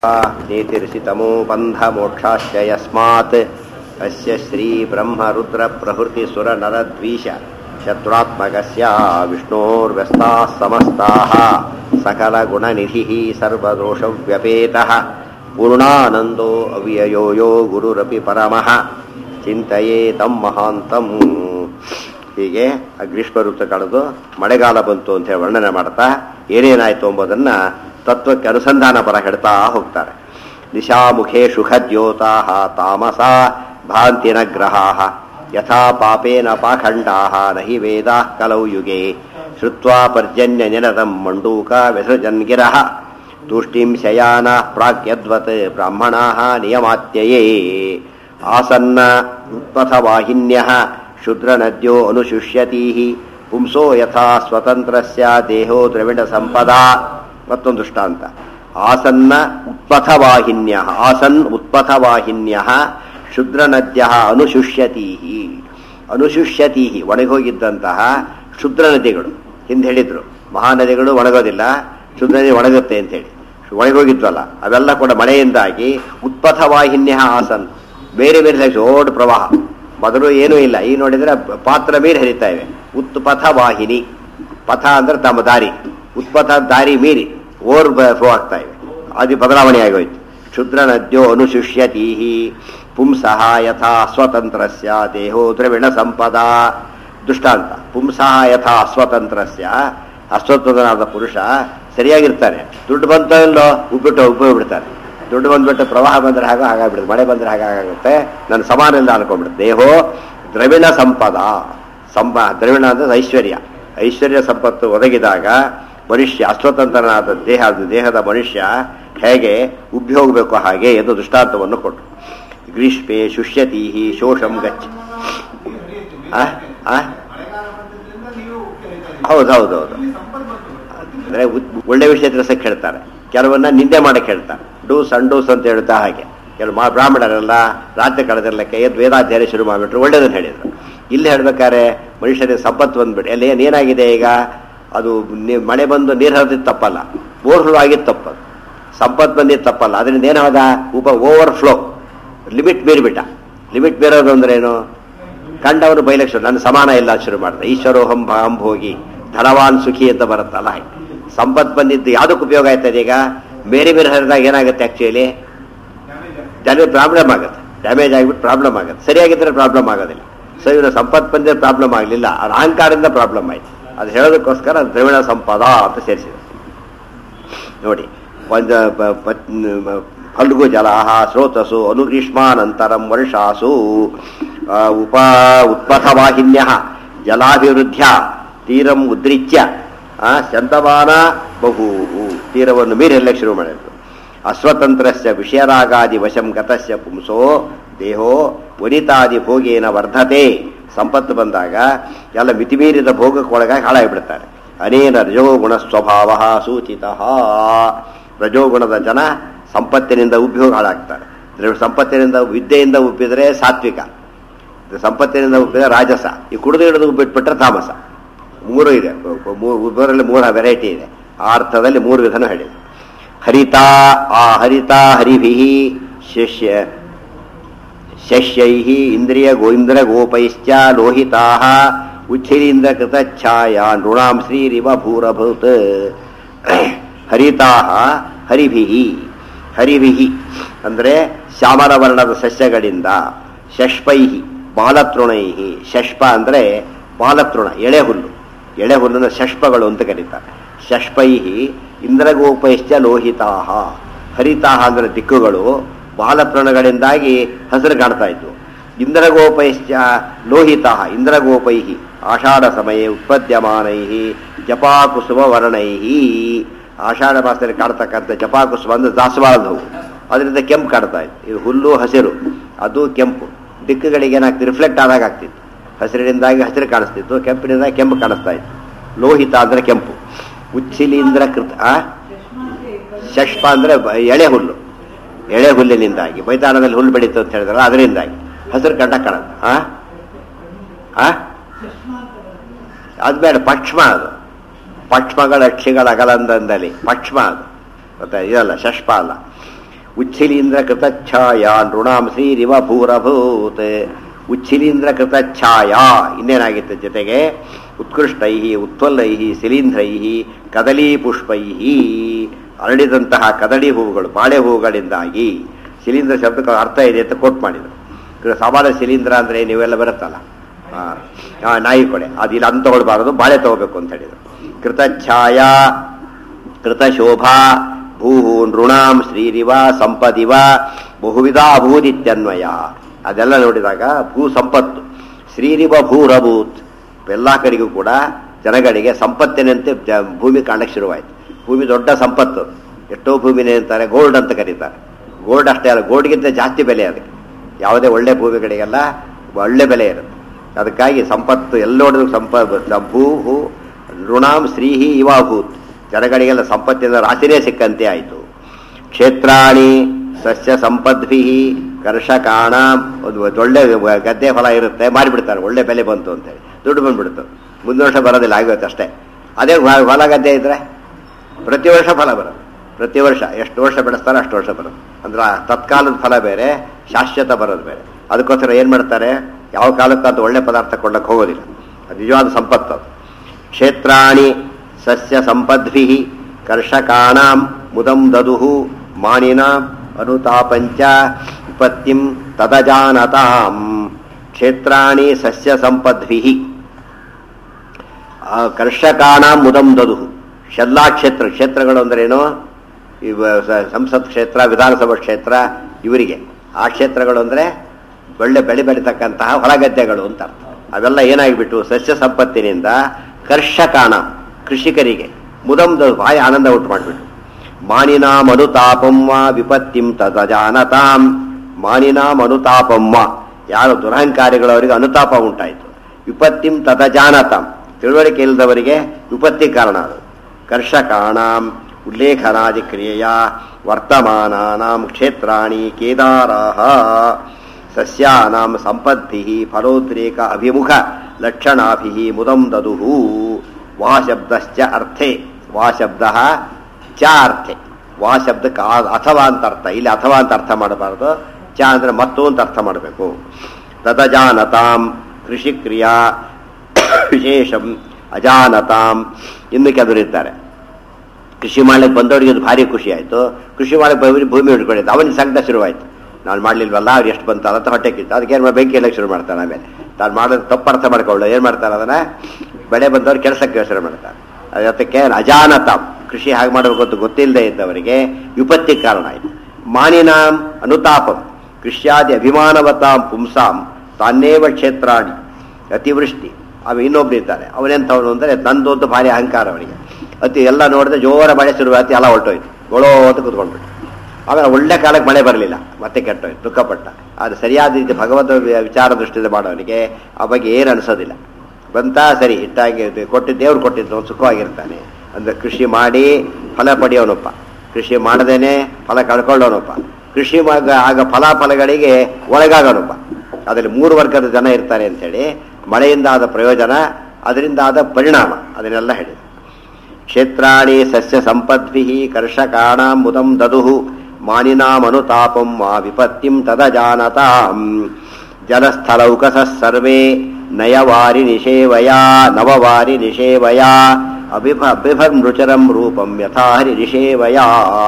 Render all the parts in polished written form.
नीतिर्षितमो बन्धमोक्षाश्च यस्मात् अस्य श्रीब्रह्मरुद्रप्रभृतिसुरनरद्वीष शत्रुत्मकस्य विष्णोर्व्यस्ताः समस्ताः सकलगुणनिधिः सर्वदोषव्यपेतः पूर्णानन्दो अव्ययो यो गुरुरपि परमः ಚಿಂತೆಯೇತಂ ಮಹಾಂತಂ. ಹೀಗೆ ಗ್ರೀಷ್ಮ ಋತು ಕಳೆದು ಮಳೆಗಾಲ ಬಂತು ಅಂತ ಹೇಳಿ ವರ್ಣನೆ ಮಾಡ್ತಾ ಏನೇನಾಯ್ತು ಎಂಬುದನ್ನು ತತ್ವಕ್ಕೆ ಅನುಸಂಧಾನ ಪರ ಹೇಳ್ತಾ ಹೋಗ್ತಾರೆ. ದಿಶಾಮುಖೇ ಶುಖದ್ಯೋತಾ ತಾಮಸ ಭಾಂತಿನ ಗ್ರಹಾಃ ಯಥಾ ಪಾಪೇನ ಪಾಖಂಡಾಃ ನಹಿ ವೇದಾಃ ಕಲೌ ಯುಗೆ ಶ್ರುತ್ವಾ ಪರ್ಜನ್ಯ ನಿನದಂ ಮಂಡೂಕ ವ್ಯಸೃಜನ್ ಗಿರಃ ತುಷ್ಟಿಂ ಶಯಾನ ಪ್ರಾಗ್ಯದ್ವತ್ ಬ್ರಾಹ್ಮಣಾಃ ನಿಯಮಾತ್ಯಯೇ ಆಸನ್ನ ಉತ್ಪಥವಾಹಿನ್ಯಃ ಶುದ್ರನದ್ಯೋ ಅನುಶುಷ್ಯತೀಃ ಪುಂಸೋ ಯಥಾ ಸ್ವತಂತ್ರಸ್ಯ ದೇಹೋ ದ್ರವಿಡ ಸಂಪದಾ. ಮತ್ತೊಂದು ದೃಷ್ಟಾಂತ. ಆಸನ್ನ ಉತ್ಪಥವಾಹಿನ್ಯಃ ಆಸನ್ ಉತ್ಪಥವಾಹಿನ್ಯಃ ಶುದ್ರನದ್ಯಃ ಅನುಶುಷ್ಯತೀಃ ಅನುಶುಷ್ಯತೀಃ ಒಣಗೋಗಿದ್ದಂತಹ ಶುದ್ರ ನದಿಗಳು. ಹಿಂದೆ ಹೇಳಿದ್ರು ಮಹಾನದಿಗಳು ಒಣಗೋದಿಲ್ಲ, ಶುದ್ರ ನದಿ ಒಣಗುತ್ತೆ ಅಂತೇಳಿ. ಒಣಗೋಗಿದ್ವಲ್ಲ ಅವೆಲ್ಲ ಕೂಡ ಮಳೆಯಿಂದಾಗಿ ಉತ್ಪಥವಾಹಿನ್ಯ ಆಸನ್ ಬೇರೆ ಬೇರೆ ದೊಡ್ಡ ಪ್ರವಾಹ. ಮೊದಲು ಏನೂ ಇಲ್ಲ, ಈಗ ನೋಡಿದ್ರೆ ಪಾತ್ರ ಮೀರಿ ಹರಿತಾ ಇವೆ. ಉತ್ಪಥ ವಾಹಿನಿ, ಪಥ ಅಂದ್ರೆ ತಮ್ಮ ದಾರಿ, ಉತ್ಪಥ ದಾರಿ ಮೀರಿ ಓರ್ ಫ್ಲೋ ಆಗ್ತಾ ಇವೆ. ಅದು ಬದಲಾವಣೆ ಆಗೋಯ್ತು. ಕ್ಷುದ್ರ ನದ್ಯೋ ಅನುಶುಷ್ಯತೀಃ ಪುಂಸಃ ಯಥಾ ಸ್ವತಂತ್ರಸ್ಯ ದೇಹೋ ದ್ರವಿಣ ಸಂಪದಾ. ದೃಷ್ಟಾಂತ. ಪುಂಸಃ ಯಥಾ ಸ್ವತಂತ್ರಸ್ಯ, ಅಸ್ವತಂತ್ರನಾದ ಪುರುಷ ಸರಿಯಾಗಿರ್ತಾನೆ. ದುಡ್ಡು ಬಂತೋ ಇಲ್ಲೋ ಉಪ್ಪಿಬಿಡ್ತಾನೆ. ದುಡ್ಡು ಬಂದ್ಬಿಟ್ಟು ಪ್ರವಾಹ ಬಂದರೆ ಹಾಗಾಗ್ಬಿಡುತ್ತೆ, ಮಳೆ ಬಂದರೆ ಹಾಗಾಗುತ್ತೆ, ನನ್ನ ಸಮಾನ ಇಲ್ಲ ಅನ್ಕೊಂಡ್ಬಿಡುತ್ತೆ. ದೇಹೋ ದ್ರವಿಣ ಸಂಪದ. ದ್ರವಿಣ ಅಂದರೆ ಐಶ್ವರ್ಯ. ಐಶ್ವರ್ಯ ಸಂಪತ್ತು ಒದಗಿದಾಗ ಮನುಷ್ಯ ಅಸ್ವತಂತ್ರನಾದ ದೇಹದ ಮನುಷ್ಯ ಹೇಗೆ ಉಬ್ಬಿ ಹೋಗಬೇಕು ಹಾಗೆ ಎಂದು ದೃಷ್ಟಾಂತವನ್ನು ಕೊಟ್ಟರು. ಗ್ರೀಷ್ಮೆ ಶುಷ್ಯತೀಹಿ ಶೋಷಂ ಗಚ್ಚ. ಹೌದೌದೌದು. ಅಂದರೆ ಒಳ್ಳೆ ವಿಷಯ ತಿಳಿಸಕ್ಕೆ ಹೇಳ್ತಾರೆ, ಕೆಲವನ್ನ ನಿಂದೆ ಮಾಡಕ್ಕೆ ಹೇಳ್ತಾರೆ. ಡೂಸ್ ಅಂಡೂಸ್ ಅಂತ ಹೇಳ್ತಾ ಹಾಗೆ ಕೆಲವು ಬ್ರಾಹ್ಮಣರೆಲ್ಲ ರಾತ್ರಿ ಕಳೆದಿರ್ಲಿಕ್ಕೆ ಎದ್ದು ವೇದಾಧ್ಯಯನ ಶುರು ಮಾಡಿಬಿಟ್ರು, ಒಳ್ಳೇದನ್ನು ಹೇಳಿದರು. ಇಲ್ಲಿ ಹೇಳ್ಬೇಕಾದ್ರೆ ಮನುಷ್ಯನಿಗೆ ಸಂಪತ್ತು ಬಂದ್ಬಿಟ್ಟು ಅಲ್ಲಿ ಏನಾಗಿದೆ ಈಗ, ಅದು ಮಳೆ ಬಂದು ನೀರು ಹರಿದಿದ್ದು ತಪ್ಪಲ್ಲ, ಬೋರ್ಫ್ಲೋ ಆಗಿದ್ದು ತಪ್ಪದು. ಸಂಪತ್ತು ಬಂದಿದ್ದು ತಪ್ಪಲ್ಲ, ಅದರಿಂದ ಏನಾದ ಓವರ್ ಫ್ಲೋ, ಲಿಮಿಟ್ ಮೀರಿಬಿಟ್ಟ. ಲಿಮಿಟ್ ಮೀರೋದು ಅಂದ್ರೆ ಏನು, ಕಂಡವರು ಬೈಲಕ್ಷ ನನ್ನ ಸಮಾನ ಇಲ್ಲ ಶುರು ಮಾಡಿದೆ. ಈಶ್ವರೋಹಂ ಭಾಂಭೋಗಿ ಧನವಾನ್ ಸುಖಿ ಅಂತ ಬರುತ್ತಲ್ಲ, ಸಂಪತ್ತು ಬಂದಿದ್ದು ಯಾವುದಕ್ಕೆ ಉಪಯೋಗ ಆಯ್ತದೆ ಈಗ, ಬೇರೆ ಬೇರೆ ಹರಿದಾಗ ಏನಾಗುತ್ತೆ ಆಕ್ಚುಲಿ ಪ್ರಾಬ್ಲಮ್ ಆಗುತ್ತೆ, ಡ್ಯಾಮೇಜ್ ಆಗಿಬಿಟ್ಟು ಪ್ರಾಬ್ಲಮ್ ಆಗುತ್ತೆ. ಸರಿಯಾಗಿದ್ದರೆ ಪ್ರಾಬ್ಲಮ್ ಆಗೋದಿಲ್ಲ. ಸೊ ಇವರು ಸಂಪತ್ತು ಬಂದಿರೋ ಪ್ರಾಬ್ಲಮ್ ಆಗಲಿಲ್ಲ, ಅದು ಅಹಂಕಾರದಿಂದ ಪ್ರಾಬ್ಲಮ್ ಆಯ್ತು. ಅದು ಹೇಳೋದಕ್ಕೋಸ್ಕರ ದ್ರವಿಣ ಸಂಪದ ಅಂತ ಸೇರಿಸಿದೆ ನೋಡಿ. ಒಂದು ಫಲ್ಗು ಜಲಾಹ ಸ್ರೋತಸು ಅನುಗ್ರೀಷ್ಮಾನಂತರಂ ವರ್ಷಾಸು ಉತ್ಪಥವಾಹಿನ್ಯ ಜಲಾಭಿವೃದ್ಧ್ಯ ತೀರಂ ಉದ್ರಿಚ್ಯ ಶಂತಮಾನ ಬಹು. ತೀರವನ್ನು ಮೀರಿ ಎಲ್ಲಕ್ಕೆ ಶುರು ಮಾಡಿದ್ರು. ಅಸ್ವತಂತ್ರಸ್ಯ ವಿಷಯರಾಗಾದಿ ವಶಂ ಗತಸ್ಯ ಪುಂಸೋ ದೇಹೋ ವನಿತಾದಿ ಭೋಗೇನ ವರ್ಧತೆ. ಸಂಪತ್ತು ಬಂದಾಗ ಎಲ್ಲ ಮಿತಿಮೀರಿದ ಭೋಗಕ್ಕೊಳಗಾಗಿ ಹಾಳಾಗಿಬಿಡ್ತಾರೆ. ಅನೇನ ರಜೋಗುಣ ಸ್ವಭಾವ ಸೂಚಿತ. ರಜೋಗುಣದ ಜನ ಸಂಪತ್ತಿನಿಂದ ಉಬ್ಬಿ ಹೋಗಿ ಹಾಳಾಗ್ತಾರೆ. ಸಂಪತ್ತಿನಿಂದ ವಿದ್ಯೆಯಿಂದ ಉಬ್ಬಿದ್ರೆ ಸಾತ್ವಿಕ, ಸಂಪತ್ತಿನಿಂದ ಉಬ್ಬಿದ್ರೆ ರಾಜಸ, ಈ ಕುಡಿದು ಹಿಡಿದು ಉಬ್ಬಿಟ್ಬಿಟ್ರೆ ತಾಮಸ. ಮೂರು ಇದೆ, ಮೂರರಲ್ಲಿ ಮೂರು ವೆರೈಟಿ ಇದೆ. ಆ ಅರ್ಥದಲ್ಲಿ ಮೂರು ವಿಧನೂ ಹೇಳಿದೆ. ಹರಿತಾ ಹರಿಭಿ ಶಶ್ಯೈ ಇಂದ್ರಿಯ ಗೋಪೈಶ್ಚ ಲೋಹಿತಾ ಉಚ್ಛಿರೀಂದ್ರ ಕೃತಛಾಯಾ ನೃಣಾಂ ಶ್ರೀರಿವ ಭೂರಭೂತ್. ಹರಿತಾ ಹರಿಭಿ ಅಂದರೆ ಶ್ಯಾಮಲವರ್ಣದ ಸಸ್ಯಗಳಿಂದ, ಶಷ್ಪೈ ಬಾಲತೃಣೈ. ಶಷ್ಪ ಅಂದರೆ ಬಾಲತೃಣ, ಎಳೆ ಹುಲ್ಲು. ಎಳೆ ಹುಲ್ಲನ್ನು ಶಷ್ಪಗಳು ಅಂತ ಕರೀತಾರೆ. ಶಷ್ಪೈ ಇಂದ್ರಗೋಪೈಶ್ಚ ಲೋಹಿತಾ. ಹರಿತಾ ಅಂದರೆ ದಿಕ್ಕುಗಳು, ಬಾಲತೃಣಗಳಿಂದಾಗಿ ಹಸಿರು ಕಾಣ್ತಾ ಇದ್ವು. ಇಂದ್ರಗೋಪೈಶ್ಚ ಲೋಹಿತಾ ಇಂದ್ರಗೋಪೈ ಆಷಾಢ ಸಮಯ ಉತ್ಪದ್ಯಮಾನೈ ಜಪಾಕುಸುಮ ವರ್ಣೈ. ಆಷಾಢ ಮಾಸದಲ್ಲಿ ಕಾಡ್ತಕ್ಕಂಥ ಜಪಾಕುಸುಮ ಅಂದರೆ ದಾಸವಾಳದ ಹೂವು, ಅದರಿಂದ ಕೆಂಪು ಕಾಡ್ತಾ ಇತ್ತು. ಇದು ಹುಲ್ಲು ಹಸಿರು, ಅದು ಕೆಂಪು. ದಿಕ್ಕುಗಳಿಗೆ ಏನಾಗ್ತಿತ್ತು, ರಿಫ್ಲೆಕ್ಟ್ ಆದಾಗ ಆಗ್ತಿತ್ತು. ಹಸಿರಿನಿಂದಾಗಿ ಹಸಿರು ಕಾಣಿಸ್ತಿತ್ತು, ಕೆಂಪಿನಿಂದಾಗಿ ಕೆಂಪು ಕಾಣಿಸ್ತಾ ಇತ್ತು. ಲೋಹಿತ ಅಂದರೆ ಕೆಂಪು. ಉಚ್ಛಿಲೀಂದ್ರ ಕೃತ ಶಷ್ಪ ಅಂದರೆ ಎಳೆ ಹುಲ್ಲು. ಎಳೆ ಹುಲ್ಲಿನಿಂದಾಗಿ ಮೈದಾನದಲ್ಲಿ ಹುಲ್ಲು ಬೆಳೀತು ಅಂತ ಹೇಳಿದ್ರಲ್ಲ, ಅದರಿಂದಾಗಿ ಹಸಿರು ಕಂಡ ಕಾಣುತ್ತೆ. ಅದು ಬೇಡ, ಪಕ್ಷ್ಮ. ಅದು ಪಕ್ಷ್ಮಗಳ ಅಕ್ಷಿಗಳ ಅಗಲಂದಲ್ಲಿ ಪಕ್ಷ್ಮ. ಅದು ಗೊತ್ತಾ, ಇದಲ್ಲ ಶಷ್ಪ ಅಲ್ಲ. ಉಚ್ಛಿಲೀಂದ್ರ ಕೃತಚ್ಛಾಯಾ ನೃಣಾಂ ಶ್ರೀರಿವ ಭೂರಭೂತ್. ಉಚ್ಛಿಲೀಂದ್ರ ಕೃತಚ್ಛಾಯಾ ಇನ್ನೇನಾಗಿತ್ತು ಜೊತೆಗೆ ಉತ್ಕೃಷ್ಟೈ ಉತ್ವಲ್ಲೈ ಶಿಲೀಂಧ್ರೈ ಕದಲೀ ಪುಷ್ಪೈ ಅರಳಿದಂತಹ ಕದಳಿ ಹೂವುಗಳು ಬಾಳೆ ಹೂವುಗಳಿಂದಾಗಿ. ಶಿಲೀಂಧ್ರ ಶಬ್ದಕ್ಕೆ ಅರ್ಥ ಇದೆ ಅಂತ ಕೋಟ್ ಮಾಡಿದರು. ಸಾಮಾನ್ಯ ಶಿಲೀಂಧ್ರ ಅಂದರೆ ನೀವೆಲ್ಲ ಬರುತ್ತಲ್ಲ ನಾಯಿ ಕೊಡೆ, ಅದು ಇಲ್ಲಿ ಅಂತ ತಗೊಳ್ಬಾರದು, ಬಾಳೆ ತಗೋಬೇಕು ಅಂತ ಹೇಳಿದರು. ಕೃತಚ್ಛಾಯಾ ಕೃತಶೋಭಾ ಭೂ ನೃಣಾಂ ಶ್ರೀರಿವ ಸಂಪದಿವ ಬಹುವಿಧ ಅಭೂದಿತ್ಯನ್ವಯ. ಅದೆಲ್ಲ ನೋಡಿದಾಗ ಭೂ ಸಂಪತ್ತು ಶ್ರೀರಿವ ಭೂರಭೂತ್, ಎಲ್ಲ ಕಡೆಗೂ ಕೂಡ ಜನಗಳಿಗೆ ಸಂಪತ್ತಿನಂತೆ ಭೂಮಿ ಕಾಣಕ್ಕೆ ಶುರುವಾಯಿತು. ಭೂಮಿ ದೊಡ್ಡ ಸಂಪತ್ತು. ಎಷ್ಟೋ ಭೂಮಿನೇ ಅಂತಾರೆ ಗೋಲ್ಡ್ ಅಂತ ಕರೀತಾರೆ. ಗೋಲ್ಡ್ ಅಷ್ಟೇ ಅಲ್ಲ, ಗೋಲ್ಡ್ಗಿಂತ ಜಾಸ್ತಿ ಬೆಲೆ ಅದಕ್ಕೆ. ಯಾವುದೇ ಒಳ್ಳೆ ಭೂಮಿಗಳಿಗೆಲ್ಲ ಒಳ್ಳೆ ಬೆಲೆ ಇರುತ್ತೆ. ಅದಕ್ಕಾಗಿ ಸಂಪತ್ತು ಎಲ್ಲೋಡಿದ್ರು ಭೂ ನೃಣಾಂ ಶ್ರೀಹಿ ಇವಾಭೂತ್, ಜನಗಳಿಗೆಲ್ಲ ಸಂಪತ್ತಿನ ರಾಶಿನೇ ಸಿಕ್ಕಂತೆ ಆಯಿತು. ಕ್ಷೇತ್ರಾಣಿ ಸಸ್ಯ ಸಂಪದ್ಭಿ ಕರ್ಷಕಾಣ, ಒಂದು ಒಳ್ಳೆ ಗದ್ದೆ ಫಲ ಇರುತ್ತೆ, ಮಾರಿಬಿಡ್ತಾರೆ, ಒಳ್ಳೆ ಬೆಲೆ ಬಂತು ಅಂತೇಳಿ ದುಡ್ಡು ಬಂದ್ಬಿಡ್ತು. ಮುಂದಿನ ವರ್ಷ ಬರೋದಿಲ್ಲ, ಆಗುತ್ತೆ ಅಷ್ಟೇ. ಅದೇ ಹೊಲ ಗದ್ದೆ ಇದ್ರೆ ಪ್ರತಿ ವರ್ಷ ಫಲ ಬರೋದು. ಪ್ರತಿ ವರ್ಷ ಎಷ್ಟು ವರ್ಷ ಬೆಳೆಸ್ತಾರೆ ಅಷ್ಟು ವರ್ಷ ಬರೋದು. ಅಂದ್ರೆ ತತ್ಕಾಲದ ಫಲ ಬೇರೆ, ಶಾಶ್ವತ ಬರೋದು ಬೇರೆ. ಅದಕ್ಕೋಸ್ಕರ ಏನು ಮಾಡ್ತಾರೆ, ಯಾವ ಕಾಲಕ್ಕಂತ ಒಳ್ಳೆ ಪದಾರ್ಥ ಕೊಳ್ಳಕ್ಕೆ ಹೋಗೋದಿಲ್ಲ. ಅದು ನಿಜವಾದ ಸಂಪತ್ತು ಅದು. ಕ್ಷೇತ್ರಾಣಿ ಸಸ್ಯ ಸಂಪದ್ಭಿ ಕರ್ಷಕಾಣಾಂ ಮುದಂ ದದುಹು ಮಾನಿನಾಂ ಅನುತಾಪಂಚ ವಿಪತ್ತಿಂ ತದಜಾನತಾಂ. ಕ್ಷೇತ್ರಾಣಿ ಸಸ್ಯ ಸಂಪದ್ಭಿ ಕರ್ಷಕಾಣಾಂ ಮುದಂ ದದುಹು. ಎಲ್ಲಾ ಕ್ಷೇತ್ರಗಳು ಅಂದ್ರೇನು, ಸಂಸತ್ ಕ್ಷೇತ್ರ, ವಿಧಾನಸಭಾ ಕ್ಷೇತ್ರ, ಇವರಿಗೆ ಆ ಕ್ಷೇತ್ರಗಳು ಅಂದರೆ ಒಳ್ಳೆ ಬೆಳೆ ಬೆಳೀತಕ್ಕಂತಹ ಹೊಲಗದ್ದೆಗಳು ಅಂತ ಅರ್ಥ. ಅವೆಲ್ಲ ಏನಾಗಿಬಿಟ್ಟು ಸಸ್ಯ ಸಂಪತ್ತಿನಿಂದ ಕರ್ಷಕಾಣ ಕೃಷಿಕರಿಗೆ ಮುದಂ ಭಾರಿ ಆನಂದ ಉಂಟು ಮಾಡಿಬಿಟ್ಟು. ಮಾನಿನಾಂ ಅನುತಾಪಮ್ಮ ವಿಪತ್ತಿಂ ತದಜಾನತಾಂ. ಮಾನಿನಾಂ ಅನುತಾಪಮ್ಮ, ಯಾರು ದುರಹಂಕಾರಿಗಳವರಿಗೆ ಅನುತಾಪ ಉಂಟಾಯಿತು. ವಿಪತ್ತಿಂ ತದಜಾನತಾಂ, ತಿಳುವಳಿಕೆ ಇಲ್ಲದವರಿಗೆ ವಿಪತ್ತಿ ಕಾರಣ ಅದು. ಕರ್ಷಕಾಣಾಂ ಉಲ್ಲೇಖನಾದಿ ಕ್ರಿಯೆಯ ವರ್ತಮಾನಾನಾಂ ಕ್ಷೇತ್ರಾಣಿ ಕೇದಾರಾಹ. ಸಸ್ಯಾನಾಂ ಸಂಪದ್ಭಿಃ ಫಲೋದ್ರೇಕ ಅಭಿಮುಖ ಲಕ್ಷಣಾಭಿಃ ಮುದಂ ದದುಹು. ವಾ ಶಬ್ದಶ್ಚ ಅರ್ಥೆ, ವಾ ಶಬ್ದ ಚ ಅರ್ಥೆ. ವಾ ಶಬ್ದಕ್ಕೆ ಅಥವಾ ಅಂತ ಅರ್ಥ, ಇಲ್ಲಿ ಅಥವಾ ಅಂತ ಅರ್ಥ ಮಾಡಬಾರದು. ಚ ಅಂದ್ರೆ ಮತ್ತು ಅಂತ ಅರ್ಥ ಮಾಡಬೇಕು. ತದಜಾನತಾಂ ಕೃಷಿ ಕ್ರಿಯಾ ವಿಶೇಷಂ ಅಜಾನತಾಂ. ಇನ್ನು ಕೆಲವರಿದ್ದಾರೆ ಕೃಷಿ ಮಾಡ್ಲಿಕ್ಕೆ ಬಂದವರಿಗೆ ಅದು ಭಾರಿ ಖುಷಿ ಆಯಿತು. ಕೃಷಿ ಮಾಡಕ್ಕೆ ಭೂಮಿ ಹಿಡ್ಕೊಂಡಿದ್ದು, ಅವನಿಗೆ ಸಂಕಟ ಶುರುವಾಯಿತು. ನಾನು ಮಾಡಲಿಲ್ವಲ್ಲ, ಅವ್ರು ಎಷ್ಟು ಬಂತಾರ ಅಂತ ಹೊಟ್ಟೆ ಕಿತ್ತು. ಅದಕ್ಕೆ ಏನು ಬೆಂಕಿ ಎಲ್ಲ ಶುರು ಮಾಡ್ತಾನೆ. ಆಮೇಲೆ ತಾನು ಮಾಡೋದು ತಪ್ಪು ಅರ್ಥ ಮಾಡ್ಕೊಳ್ಳೋ ಏನು ಮಾಡ್ತಾರೆ, ಅದನ್ನು ಬೆಳೆ ಬಂದವ್ರು ಕೆಲಸಕ್ಕೆ ಯೋಚನೆ ಮಾಡ್ತಾರೆ. ಅದಕ್ಕೆ ಅಜಾನತಾಂ, ಕೃಷಿ ಹಾಗೆ ಮಾಡಬೇಕು ಅಂತ ಗೊತ್ತಿಲ್ಲದೆ ಇದ್ದವರಿಗೆ ವಿಪತ್ತಿ ಕಾರಣ ಆಯಿತು. ಮಾನಿನಾಂ ಅನುತಾಪಂ ಕೃಷ್ಯಾದಿ ಅಭಿಮಾನವತಾಂ ಪುಂಸಾಂ ತಾನೇವ ಕ್ಷೇತ್ರಾಣಿ. ಅತಿವೃಷ್ಟಿ ಅವ ಇನ್ನೊಬ್ರು ಇದ್ದಾರೆ, ಅವನೆಂಥವನು ಅಂದರೆ ನಂದು ಅಂತ ಭಾರಿ ಅಹಂಕಾರ ಅವನಿಗೆ. ಅತಿ ಎಲ್ಲ ನೋಡಿದ್ರೆ ಜೋರ ಮಳೆ ಶುರುವಾಯ್ತು, ಎಲ್ಲ ಹೊರಟೋಯ್ತು, ಗೊಳೋ ಅಂತ ಕೂತ್ಕೊಂಡ್ಬಿಟ್ಟು. ಆಮೇಲೆ ಒಳ್ಳೆ ಕಾಲಕ್ಕೆ ಮಳೆ ಬರಲಿಲ್ಲ, ಮತ್ತೆ ಕೆಟ್ಟೋಯ್ತು, ದುಃಖಪಟ್ಟ. ಅದು ಸರಿಯಾದ ರೀತಿ ಭಗವಂತ ವಿಚಾರ ದೃಷ್ಟಿಯಿಂದ ಮಾಡೋನಿಗೆ ಆ ಬಗ್ಗೆ ಏನು ಅನಿಸೋದಿಲ್ಲ. ಬಂತ ಸರಿ, ಇಟ್ಟಾಗಿ ಕೊಟ್ಟಿದ್ದು ದೇವ್ರು ಕೊಟ್ಟಿದ್ದು ಸುಖವಾಗಿರ್ತಾನೆ. ಅಂದರೆ ಕೃಷಿ ಮಾಡಿ ಫಲ ಪಡೆಯೋನಪ್ಪ, ಕೃಷಿ ಮಾಡದೇನೆ ಫಲ ಕಳ್ಕೊಳ್ಳೋನಪ್ಪ, ಕೃಷಿ ಆಗ ಫಲಾಫಲಗಳಿಗೆ ಒಳಗಾಗೋನಪ್ಪ. ಅದರಲ್ಲಿ 3 ವರ್ಗದ ಜನ ಇರ್ತಾರೆ ಅಂಥೇಳಿ ಮಳೆಯಿಂದ ಆದ ಪ್ರಯೋಜನ, ಅದರಿಂದ ಆದ ಪರಿಣಾಮ, ಅದನ್ನೆಲ್ಲ ಹೇಳಿದೆ. ಕ್ಷೇತ್ರಾಣಿ ಸಸ್ಯ ಸಂಪದ್ಭಿ ಕರ್ಷಕಾಣಾಂ ಮುದಂ ದದುಹು ಮಾನಿನಾಂ ಅನುತಾಪಂ ಮಾ ವಿಪತ್ತಿಂ ತದಜಾನತಾಂ. ಜಲಸ್ಥಲೌಕಸ ಸರ್ವೇ ನಯವಾರಿ ನಿಷೇವಯಾ ನವವಾರಿ ನಿಷೇವಯಾ ಅಭಿಭರ್ಮೃಚರಂ ರೂಪಂ ಯಥಾಹರಿ ನಿಷೇವಯಾ.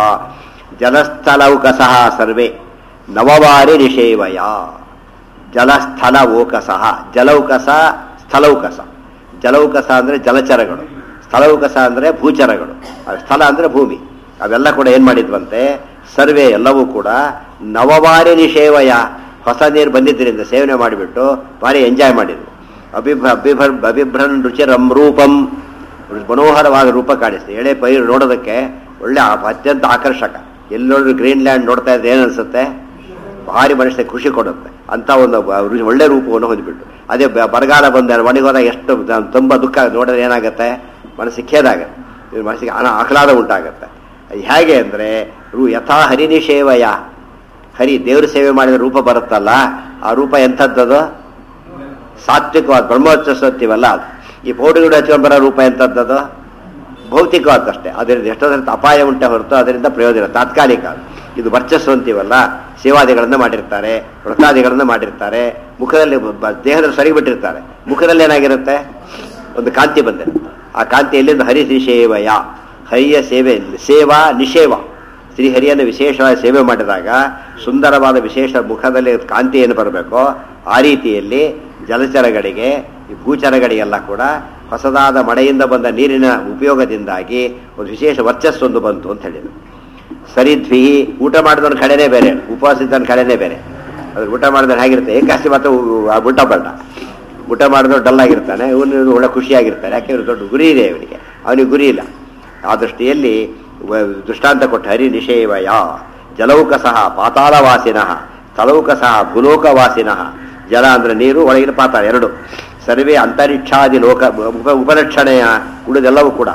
ಜಲಸ್ಥಲೌಕಸಃ ಸರ್ವೇ ನವವಾರಿ ನಿಷೇವಯಾ. ಜಲಸ್ಥಲ ಓಕಸ, ಜಲೌಕಸ ಸ್ಥಲೌಕಸ. ಜಲೌಕಸ ಅಂದರೆ ಜಲಚರಗಳು, ಸ್ಥಳೌಕಸ ಅಂದರೆ ಭೂಚರಗಳು, ಸ್ಥಳ ಅಂದರೆ ಭೂಮಿ. ಅವೆಲ್ಲ ಕೂಡ ಏನು ಮಾಡಿದ್ವಂತೆ, ಸರ್ವೇ ಎಲ್ಲವೂ ಕೂಡ ನವವಾರಿ ನಿಷೇವಯ, ಹೊಸ ನೀರು ಬಂದಿದ್ದರಿಂದ ಸೇವನೆ ಮಾಡಿಬಿಟ್ಟು ಭಾರಿ ಎಂಜಾಯ್ ಮಾಡಿದ್ರು. ಅಭಿಭ್ರನ್ ರುಚಿರಂ ರೂಪಂ, ಮನೋಹರವಾದ ರೂಪ ಕಾಣಿಸ್ತದೆ. ಎಳೆ ಪೈರು ನೋಡೋದಕ್ಕೆ ಒಳ್ಳೆ ಅತ್ಯಂತ ಆಕರ್ಷಕ. ಎಲ್ಲಿ ನೋಡಿದ್ರು ಗ್ರೀನ್ಲ್ಯಾಂಡ್ ನೋಡ್ತಾ ಇದ್ರೆ ಏನು ಅನಿಸುತ್ತೆ, ಭಾರಿ ಮನುಷ್ಯ ಖುಷಿ ಕೊಡುತ್ತೆ. ಅಂತ ಒಂದು ಒಳ್ಳೆ ರೂಪವನ್ನು ಹೊಂದ್ಬಿಟ್ಟು. ಅದೇ ಬರಗಾಲ ಬಂದ ಒಣಗೋದಾಗ ಎಷ್ಟು ತುಂಬ ದುಃಖ ನೋಡಿದ್ರೆ ಏನಾಗುತ್ತೆ, ಮನಸ್ಸಿಗೆ ಖೇದಾಗತ್ತೆ, ಮನಸ್ಸಿಗೆ ಆಹ್ಲಾದ ಉಂಟಾಗತ್ತೆ. ಹೇಗೆ ಅಂದರೆ ಯಥಾ ಹರಿ ನಿಷೇವಯ, ಹರಿ ದೇವ್ರ ಸೇವೆ ಮಾಡಿದ ರೂಪ ಬರುತ್ತಲ್ಲ, ಆ ರೂಪ ಎಂಥದ್ದದು, ಸಾತ್ವಿಕವಾದ ಬ್ರಹ್ಮೋತ್ಸವತ್ತೀವಲ್ಲ ಅದು. ಈ ಪೌಡಿಗಳು ಹಚ್ಕೊಂಡು ಬರೋ ರೂಪ ಎಂಥದ್ದದು, ಭೌತಿಕವಾದಷ್ಟೇ. ಅದರಿಂದ ಎಷ್ಟೋ ಅಪಾಯ ಉಂಟೆ ಹೊರತು ಅದರಿಂದ ಪ್ರಯೋಜನ ತಾತ್ಕಾಲಿಕ. ಇದು ವರ್ಚಸ್ಸು ಅಂತೀವಲ್ಲ, ಸೇವಾದಿಗಳನ್ನು ಮಾಡಿರ್ತಾರೆ, ವ್ರತಾದಿಗಳನ್ನು ಮಾಡಿರ್ತಾರೆ, ಮುಖದಲ್ಲಿ ದೇಹದಲ್ಲಿ ಸರಿಬಿಟ್ಟಿರ್ತಾರೆ, ಮುಖದಲ್ಲಿ ಏನಾಗಿರುತ್ತೆ, ಒಂದು ಕಾಂತಿ ಬಂದಿರುತ್ತೆ. ಆ ಕಾಂತಿ ಎಲ್ಲಿಂದ ಹರಿ ನಿಷೇವಯ, ಹರಿಯ ಸೇವೆ, ಸೇವಾ ನಿಷೇವ, ಶ್ರೀಹರಿಯನ್ನು ವಿಶೇಷವಾಗಿ ಸೇವೆ ಮಾಡಿದಾಗ ಸುಂದರವಾದ ವಿಶೇಷ ಮುಖದಲ್ಲಿ ಕಾಂತಿ ಏನು ಬರಬೇಕೋ ಆ ರೀತಿಯಲ್ಲಿ ಜಲಚರಗಳಿಗೆ, ಭೂಚರಗಳಿಗೆಲ್ಲ ಕೂಡ ಹೊಸದಾದ ಮಳೆಯಿಂದ ಬಂದ ನೀರಿನ ಉಪಯೋಗದಿಂದಾಗಿ ಒಂದು ವಿಶೇಷ ವರ್ಚಸ್ಸೊಂದು ಬಂತು ಅಂತ ಹೇಳಿದರು. ಸರಿದ್ವಿ, ಊಟ ಮಾಡಿದವನ ಕಡೆನೇ ಬೇರೆ, ಉಪವಾಸ ಇದ್ದವನ ಕಡೆನೇ ಬೇರೆ. ಅದು ಊಟ ಮಾಡಿದವನು ಹೇಗಿರುತ್ತೆ, ಏಕಾಸಿ ಮಾತ್ರ ಊಟ ಬಣ್ಣ, ಊಟ ಮಾಡಿದವ್ರು ಡಲ್ ಆಗಿರ್ತಾನೆ, ಇವನು ಒಳ್ಳೆ ಖುಷಿಯಾಗಿರ್ತಾನೆ. ಯಾಕೆ ಇವ್ರು ದೊಡ್ಡ ಗುರಿ ಇದೆ ಇವನಿಗೆ, ಅವನಿಗೆ ಗುರಿ ಇಲ್ಲ. ಆ ದೃಷ್ಟಿಯಲ್ಲಿ ದೃಷ್ಟಾಂತ ಕೊಟ್ಟ ಹರಿ ನಿಷೇವಯ. ಜಲೌಕಸಃ ಪಾತಾಳವಾಸಿನಃ, ತಲೌಕಸಃ ಭೂಲೋಕವಾಸಿನಃ. ಜಲ ಅಂದ್ರೆ ನೀರು, ಒಳಗಿನ ಪಾತಾಳ ಎರಡು. ಸರ್ವೇ ಅಂತರಿಕ್ಷಾದಿ ಲೋಕ ಉಪಲಕ್ಷಣೆಯ ಉಳಿದೆಲ್ಲವೂ ಕೂಡ.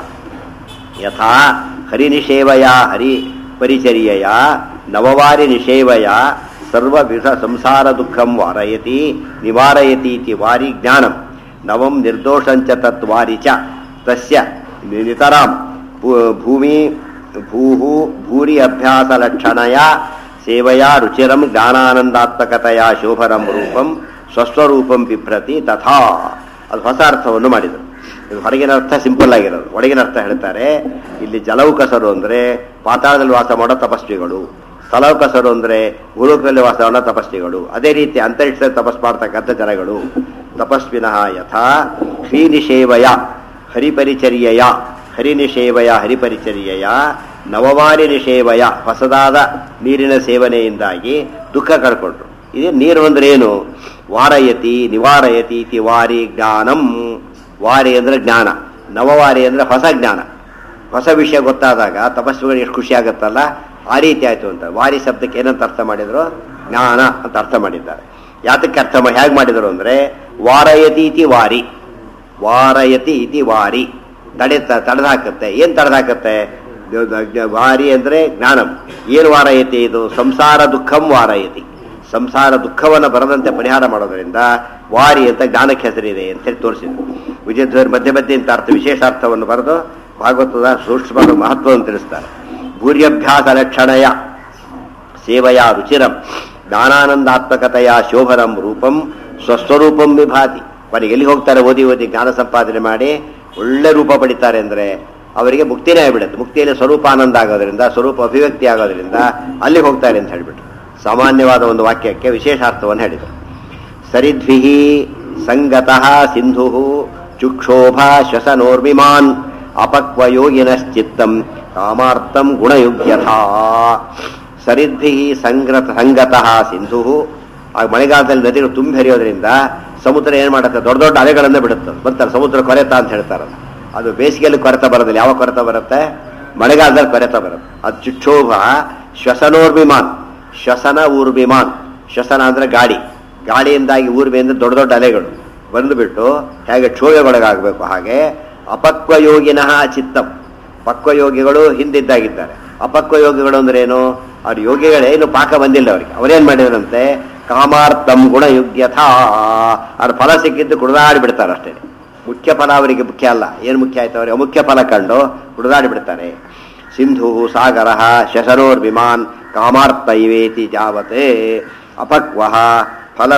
ಯಥಾ ಹರಿನಿಷೇವಯ ಹರಿ ಪರಿಚರ್ಯಯ ನವವಾರಿ ನಿಷೇವಯ ಸರ್ವವಿಧ ಸಂಸಾರ ದುಃಖಂ ವಾರಯತಿ ನಿವಾರಯತಿ ಇತಿ ವಾರಿ ಜ್ಞಾನಂ ನವಂ ನಿರ್ದೋಷಂಚ ತತ್ವಾರಿ ಚ ತಸ್ಯ ನಿತರಾಂ ಭೂಮಿ ಭೂಹು ಭೂರಿ ಅಭ್ಯಾಸ ಲಕ್ಷಣಯ ಸೇವಯಾ ರುಚಿರಂ ಜ್ಞಾನಾನಂದಾತ್ಮಕತೆಯ ಶೋಭರಂ ರೂಪಂ ಸ್ವಸ್ವರೂಪಂ ಬಿಭ್ರತಿ ತಥಾ. ಅದು ಹೊಸ ಅರ್ಥವನ್ನು ಮಾಡಿದರು. ಇದು ಹೊರಗಿನ ಅರ್ಥ ಸಿಂಪಲ್ ಆಗಿರೋದು, ಒಳಗಿನ ಅರ್ಥ ಹೇಳ್ತಾರೆ. ಇಲ್ಲಿ ಜಲೌಕಸರು ಅಂದರೆ ಪಾತಾಳದಲ್ಲಿ ವಾಸ ಮಾಡೋ ತಪಸ್ವಿಗಳು, ಸ್ಥಳೌಕಸರು ಅಂದರೆ ಭೂಲೋಕದಲ್ಲಿ ವಾಸ ಮಾಡೋ ತಪಸ್ವಿಗಳು. ಅದೇ ರೀತಿ ಅಂತರಿಕ್ಷದಲ್ಲಿ ತಪಸ್ ಮಾಡ್ತಕ್ಕಂಥ ಜನಗಳು. ತಪಸ್ವಿನಃ ಯಥಾ ಶ್ರೀನಿಷೇವಯ ಹರಿಪರಿಚರ್ಯಯ, ಹರಿನಿಷೇವಯ ಹರಿಪರಿಚರ್ಯಯ ನವವಾರಿ ನಿಷೇವಯ ಹೊಸದಾದ ನೀರಿನ ಸೇವನೆಯಿಂದಾಗಿ ದುಃಖ ಕಳ್ಕೊಂಡ್ರು. ಇದೇ ನೀರು ಅಂದ್ರೆ ಏನು, ವಾರಯತಿ ನಿವಾರಯತಿ ಇತಿ ವಾರಿ ಜ್ಞಾನಂ. ವಾರಿ ಅಂದ್ರೆ ಜ್ಞಾನ, ನವವಾರಿ ಅಂದ್ರೆ ಹೊಸ ಜ್ಞಾನ. ಹೊಸ ವಿಷಯ ಗೊತ್ತಾದಾಗ ತಪಸ್ವಿಗಳಿಗೆ ಎಷ್ಟು ಖುಷಿ ಆಗುತ್ತಲ್ಲ, ಆ ರೀತಿ ಆಯ್ತು ಅಂತ. ವಾರಿ ಶಬ್ದಕ್ಕೆ ಏನಂತ ಅರ್ಥ ಮಾಡಿದ್ರು, ಜ್ಞಾನ ಅಂತ ಅರ್ಥ ಮಾಡಿದ್ದಾರೆ. ಯಾತಕ್ಕೆ ಅರ್ಥ ಹೇಗೆ ಮಾಡಿದರು ಅಂದ್ರೆ ವಾರಯತಿ ಇತಿ ವಾರಿ, ವಾರಯತಿ ಇತಿ ವಾರಿ ತಡೆದಾಕತ್ತೆ. ಏನ್ ತಡೆದಾಕತ್ತೆ, ವಾರಿ ಅಂದ್ರೆ ಜ್ಞಾನಂ. ಏನು ವಾರಯತಿ, ಇದು ಸಂಸಾರ ದುಃಖಂ ವಾರಯತಿ, ಸಂಸಾರ ದುಃಖವನ್ನು ಬರದಂತೆ ಪರಿಹಾರ ಮಾಡೋದ್ರಿಂದ ವಾರಿ ಅಂತ ಜ್ಞಾನಕ್ಕೆ ಹೆಸರಿದೆ ಅಂತ ಹೇಳಿ ತೋರಿಸಿದ್ರು. ವಿಜಯಧ್ವರಿ ಮಧ್ಯ ಮಧ್ಯೆ ಇಂಥ ಅರ್ಥ ವಿಶೇಷಾರ್ಥವನ್ನು ಬರೆದು ಭಾಗವತದ ಸೂಕ್ಷ್ಮ ಮಹತ್ವವನ್ನು ತಿಳಿಸ್ತಾರೆ. ಭೂರ್ಯಭ್ಯಾಸ ಲಕ್ಷಣಯ ಸೇವೆಯ ರುಚಿರಂ ಜ್ಞಾನಾನಂದಾತ್ಮಕತೆಯ ಶೋಭರಂ ರೂಪಂ ಸ್ವಸ್ವರೂಪಂ ವಿಭಾತಿ. ಅವರಿಗೆ ಎಲ್ಲಿ ಹೋಗ್ತಾರೆ, ಓದಿ ಓದಿ ಜ್ಞಾನ ಸಂಪಾದನೆ ಮಾಡಿ ಒಳ್ಳೆ ರೂಪ ಪಡಿತಾರೆ ಅಂದರೆ ಅವರಿಗೆ ಮುಕ್ತಿನೇ ಆಗಿಬಿಡುತ್ತೆ. ಮುಕ್ತಿಯಲ್ಲಿ ಸ್ವರೂಪಾನಂದ ಆಗೋದ್ರಿಂದ, ಸ್ವರೂಪ ಅಭಿವ್ಯಕ್ತಿ ಆಗೋದ್ರಿಂದ ಅಲ್ಲಿ ಹೋಗ್ತಾರೆ ಅಂತ ಹೇಳಿಬಿಟ್ಟು ಸಾಮಾನ್ಯವಾದ ಒಂದು ವಾಕ್ಯಕ್ಕೆ ವಿಶೇಷಾರ್ಥವನ್ನು ಹೇಳಿದರು. ಸರಿದ್ವಿಹಿ ಸಂಗತಃ ಸಿಂಧು ಚುಕ್ಷೋಭ ಶ್ವಸನೋರ್ವಿಮಾನ್ ಅಪಕ್ವಯೋಗಿನಶ್ಚಿತ್ತಂ ಕಾಮಾರ್ಥಂ ಗುಣಯುಗ್ಯಥಾ. ಸರಿದ್ವಿಹಿ ಸಂಗತಃ ಸಿಂಧು. ಆಗ ಮಳೆಗಾಲದಲ್ಲಿ ನದಿಗಳು ತುಂಬಿ ಹರಿಯೋದ್ರಿಂದ ಸಮುದ್ರ ಏನು ಮಾಡುತ್ತೆ, ದೊಡ್ಡ ದೊಡ್ಡ ಅಲೆಗಳನ್ನು ಬಿಡುತ್ತೆ. ಬರ್ತಾರೆ ಸಮುದ್ರ ಕೊರೆತ ಅಂತ ಹೇಳ್ತಾರಲ್ಲ, ಅದು ಬೇಸಿಗೆಯಲ್ಲಿ ಕೊರೆತ ಬರೋದಿಲ್ಲ. ಯಾವ ಕೊರೆತ ಬರುತ್ತೆ, ಮಳೆಗಾಲದಲ್ಲಿ ಕೊರೆತ ಬರುತ್ತೆ. ಅದು ಚುಕ್ಷೋಭ ಶ್ವಸನೋರ್ವಿಮಾನ್, ಶ್ವಸನ ಊರ್ವಿಮಾನ್. ಶ್ವಸನ ಅಂದ್ರೆ ಗಾಳಿ, ಗಾಳಿಯಿಂದಾಗಿ ಊರ್ವಿ ಅಂದ್ರೆ ದೊಡ್ಡ ದೊಡ್ಡ ಅಲೆಗಳು ಬಂದುಬಿಟ್ಟು ಹೇಗೆ ಕ್ಷೋಭೆಗೊಳಗಾಗಬೇಕು ಹಾಗೆ ಅಪಕ್ವಯೋಗಿನಃ ಚಿತ್ತಂ. ಪಕ್ವಯೋಗಿಗಳು ಹಿಂದಿದ್ದಾಗಿದ್ದಾರೆ. ಅಪಕ್ವಯೋಗಿಗಳು ಅಂದ್ರೆ ಏನು, ಅವ್ರ ಯೋಗಿಗಳೇನು ಪಾಕ ಬಂದಿಲ್ಲ ಅವರಿಗೆ. ಅವರೇನ್ ಮಾಡಿದ್ರಂತೆ, ಕಾಮಾರ್ಥಂ ಗುಣಯುಗ್ಯಥಾ, ಅವ್ರ ಫಲ ಸಿಕ್ಕಿದ್ದು ಕುಡಿದಾಡಿ ಬಿಡ್ತಾರೆ ಅಷ್ಟೇ. ಮುಖ್ಯ ಫಲ ಅವರಿಗೆ ಮುಖ್ಯ ಅಲ್ಲ. ಏನು ಮುಖ್ಯ ಆಯ್ತು, ಅವರಿಗೆ ಅಮುಖ್ಯ ಫಲ ಕಂಡು ಕುಡಿದಾಡಿ ಬಿಡ್ತಾರೆ. ಸಿಂಧು ಸಾಗರ ಶಶರೋರ್ವಿಮಾನ್ ಕಾಮಾರ್ಥ ಇವೇತಿ ಜಾವತೆ ಅಪಕ್ವಃ ಫಲ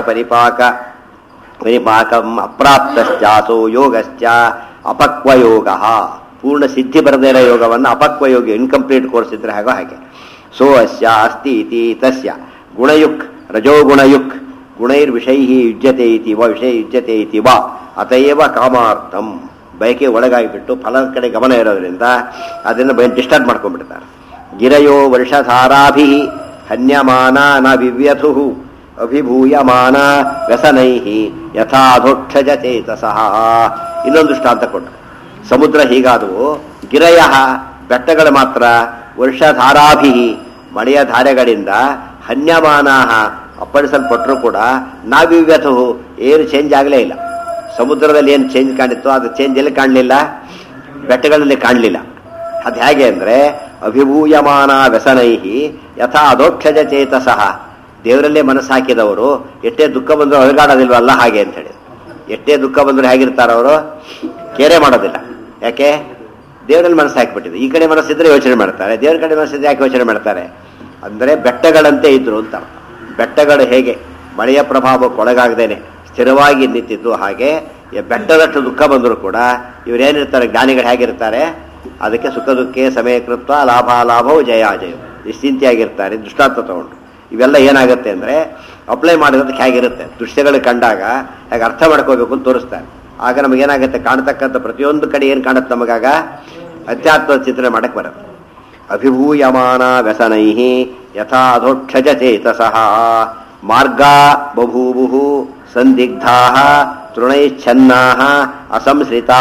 ಪರಿಪಾಕಂ ಅಪ್ರಾಪ್ತಶ್ಚಾಸೋ ಯೋಗಶ್ಚ ಅಪಕ್ವಯೋಗ. ಪೂರ್ಣ ಸಿದ್ಧಿ ಬರದೇ ಇರೋ ಯೋಗವನ್ನು ಅಪಕ್ವಯೋಗಿ, ಇನ್ಕಂಪ್ಲೀಟ್ ಕೋರ್ಸ್ ಇದ್ರೆ ಹಾಗೋ ಹಾಗೆ. ಸೋ ಅಸ್ಯ ಅಸ್ತಿ ಇತಿ ತಸ್ಯ ಗುಣಯುಕ್ ರಜೋಗುಣಯುಕ್ ಗುಣೈರ್ವಿಷೈ ಯುಜ್ಯತೆ ಇತಿ ವ ವಿಷಯ ಯುಜ್ಯತೆ ಇತಿ ವಾ ಅತಯೇವ ಕಾಮಾರ್ಥಂ. ಬಯಕೆ ಒಳಗಾಗಿಬಿಟ್ಟು ಫಲದ ಕಡೆ ಗಮನ ಇರೋದ್ರಿಂದ ಅದನ್ನು ಡಿಸ್ಟರ್ಬ್ ಮಾಡ್ಕೊಂಡ್ಬಿಡ್ತಾರೆ. ಗಿರಯೋ ವರ್ಷಧಾರಾಭಿ ಹನ್ಯಮಾನ ನ ವಿವ್ಯಥು ಅಭಿಭೂಯಮಾನ ವ್ಯಸನೈ ಯಥಾಧೋಕ್ಷಜ ಚೇತಸಃ. ಇನ್ನೊಂದು ದೃಷ್ಟಾಂತ ಕೊಟ್ಟರು. ಸಮುದ್ರ ಹೀಗಾದವು, ಗಿರಯ ಬೆಟ್ಟಗಳು ಮಾತ್ರ ವರ್ಷಧಾರಾಭಿ ಮಳೆಯ ಧಾರೆಗಳಿಂದ ಹನ್ಯಮಾನ ಅಪ್ಪಳಿಸಲ್ಪಟ್ಟರು ಕೂಡ ನಾವಿವ್ಯಥು ಏನು ಚೇಂಜ್ ಆಗಲೇ ಇಲ್ಲ. ಸಮುದ್ರದಲ್ಲಿ ಏನು ಚೇಂಜ್ ಕಾಣಿತ್ತು ಅದು ಚೇಂಜ್ ಎಲ್ಲಿ ಕಾಣಲಿಲ್ಲ, ಬೆಟ್ಟಗಳಲ್ಲಿ ಕಾಣಲಿಲ್ಲ. ಅದು ಹೇಗೆ ಅಂದರೆ ಅಭಿಭೂಯಮಾನ ವ್ಯಸನೈಹಿ ಯಥಾ ಅಧೋಕ್ಷಜ ಚೇತಸಃ. ದೇವರಲ್ಲೇ ಮನಸ್ಸು ಹಾಕಿದವರು ಎಷ್ಟೇ ದುಃಖ ಬಂದರೂ ಅಲುಗಾಡೋದಿಲ್ವಲ್ಲ ಹಾಗೆ ಅಂತ ಹೇಳಿ. ಎಷ್ಟೇ ದುಃಖ ಬಂದರೂ ಹೇಗಿರ್ತಾರೆ ಅವರು, ಕೇರೆ ಮಾಡೋದಿಲ್ಲ. ಯಾಕೆ, ದೇವರಲ್ಲಿ ಮನಸ್ಸು ಹಾಕಿಬಿಟ್ಟಿದೆ. ಈ ಕಡೆ ಮನಸ್ಸಿದ್ರೆ ಯೋಚನೆ ಮಾಡ್ತಾರೆ, ದೇವರ ಕಡೆ ಮನಸ್ಸಿದ್ರೆ ಯಾಕೆ ಯೋಚನೆ ಮಾಡ್ತಾರೆ. ಅಂದರೆ ಬೆಟ್ಟಗಳಂತೆ ಇದ್ರು ಅಂತ. ಬೆಟ್ಟಗಳು ಹೇಗೆ ಮಳೆಯ ಪ್ರಭಾವಕ್ಕೊಳಗಾಗದೇನೆ ಸ್ಥಿರವಾಗಿ ನಿಂತಿದ್ದು, ಹಾಗೆ ಬೆಟ್ಟದಷ್ಟು ದುಃಖ ಬಂದರೂ ಕೂಡ ಇವರೇನಿರ್ತಾರೆ ಜ್ಞಾನಿಗಳು ಹೇಗಿರ್ತಾರೆ, ಅದಕ್ಕೆ ಸುಖ ದುಃಖೇ ಸಮಯಕೃತ್ವ ಲಾಭಾಲಾಭವು ಜಯಾಜಯ ನಿಶ್ಚಿಂತೆಯಾಗಿರ್ತಾರೆ. ದೃಷ್ಟಾಂತ ತಗೊಂಡು ಇವೆಲ್ಲ ಏನಾಗುತ್ತೆ ಅಂದರೆ ಅಪ್ಲೈ ಮಾಡೋದಕ್ಕೆ ಹೇಗಿರುತ್ತೆ, ದೃಶ್ಯಗಳು ಕಂಡಾಗ ಹೇಗೆ ಅರ್ಥ ಮಾಡ್ಕೋಬೇಕು ಅಂತ ತೋರಿಸ್ತಾರೆ. ಆಗ ನಮಗೇನಾಗುತ್ತೆ, ಕಾಣ್ತಕ್ಕಂಥ ಪ್ರತಿಯೊಂದು ಕಡೆ ಏನು ಕಾಣುತ್ತೆ ನಮಗಾಗ ಅಧ್ಯಾತ್ಮದ ಚಿಂತನೆ ಮಾಡಕ್ಕೆ ಬರುತ್ತೆ. ಅಭಿಭೂಯಮಾನ ವ್ಯಸನೈ ಯಥಾ ಅಧೋಕ್ಷಜ ಚೇತಸಃ ಮಾರ್ಗಾ ಬಭೂವು ಸಂದಿಗ್ಧಾ ತೃಣೈಚ್ಛನ್ನಾ ಅಸಂಶ್ರಿತಾ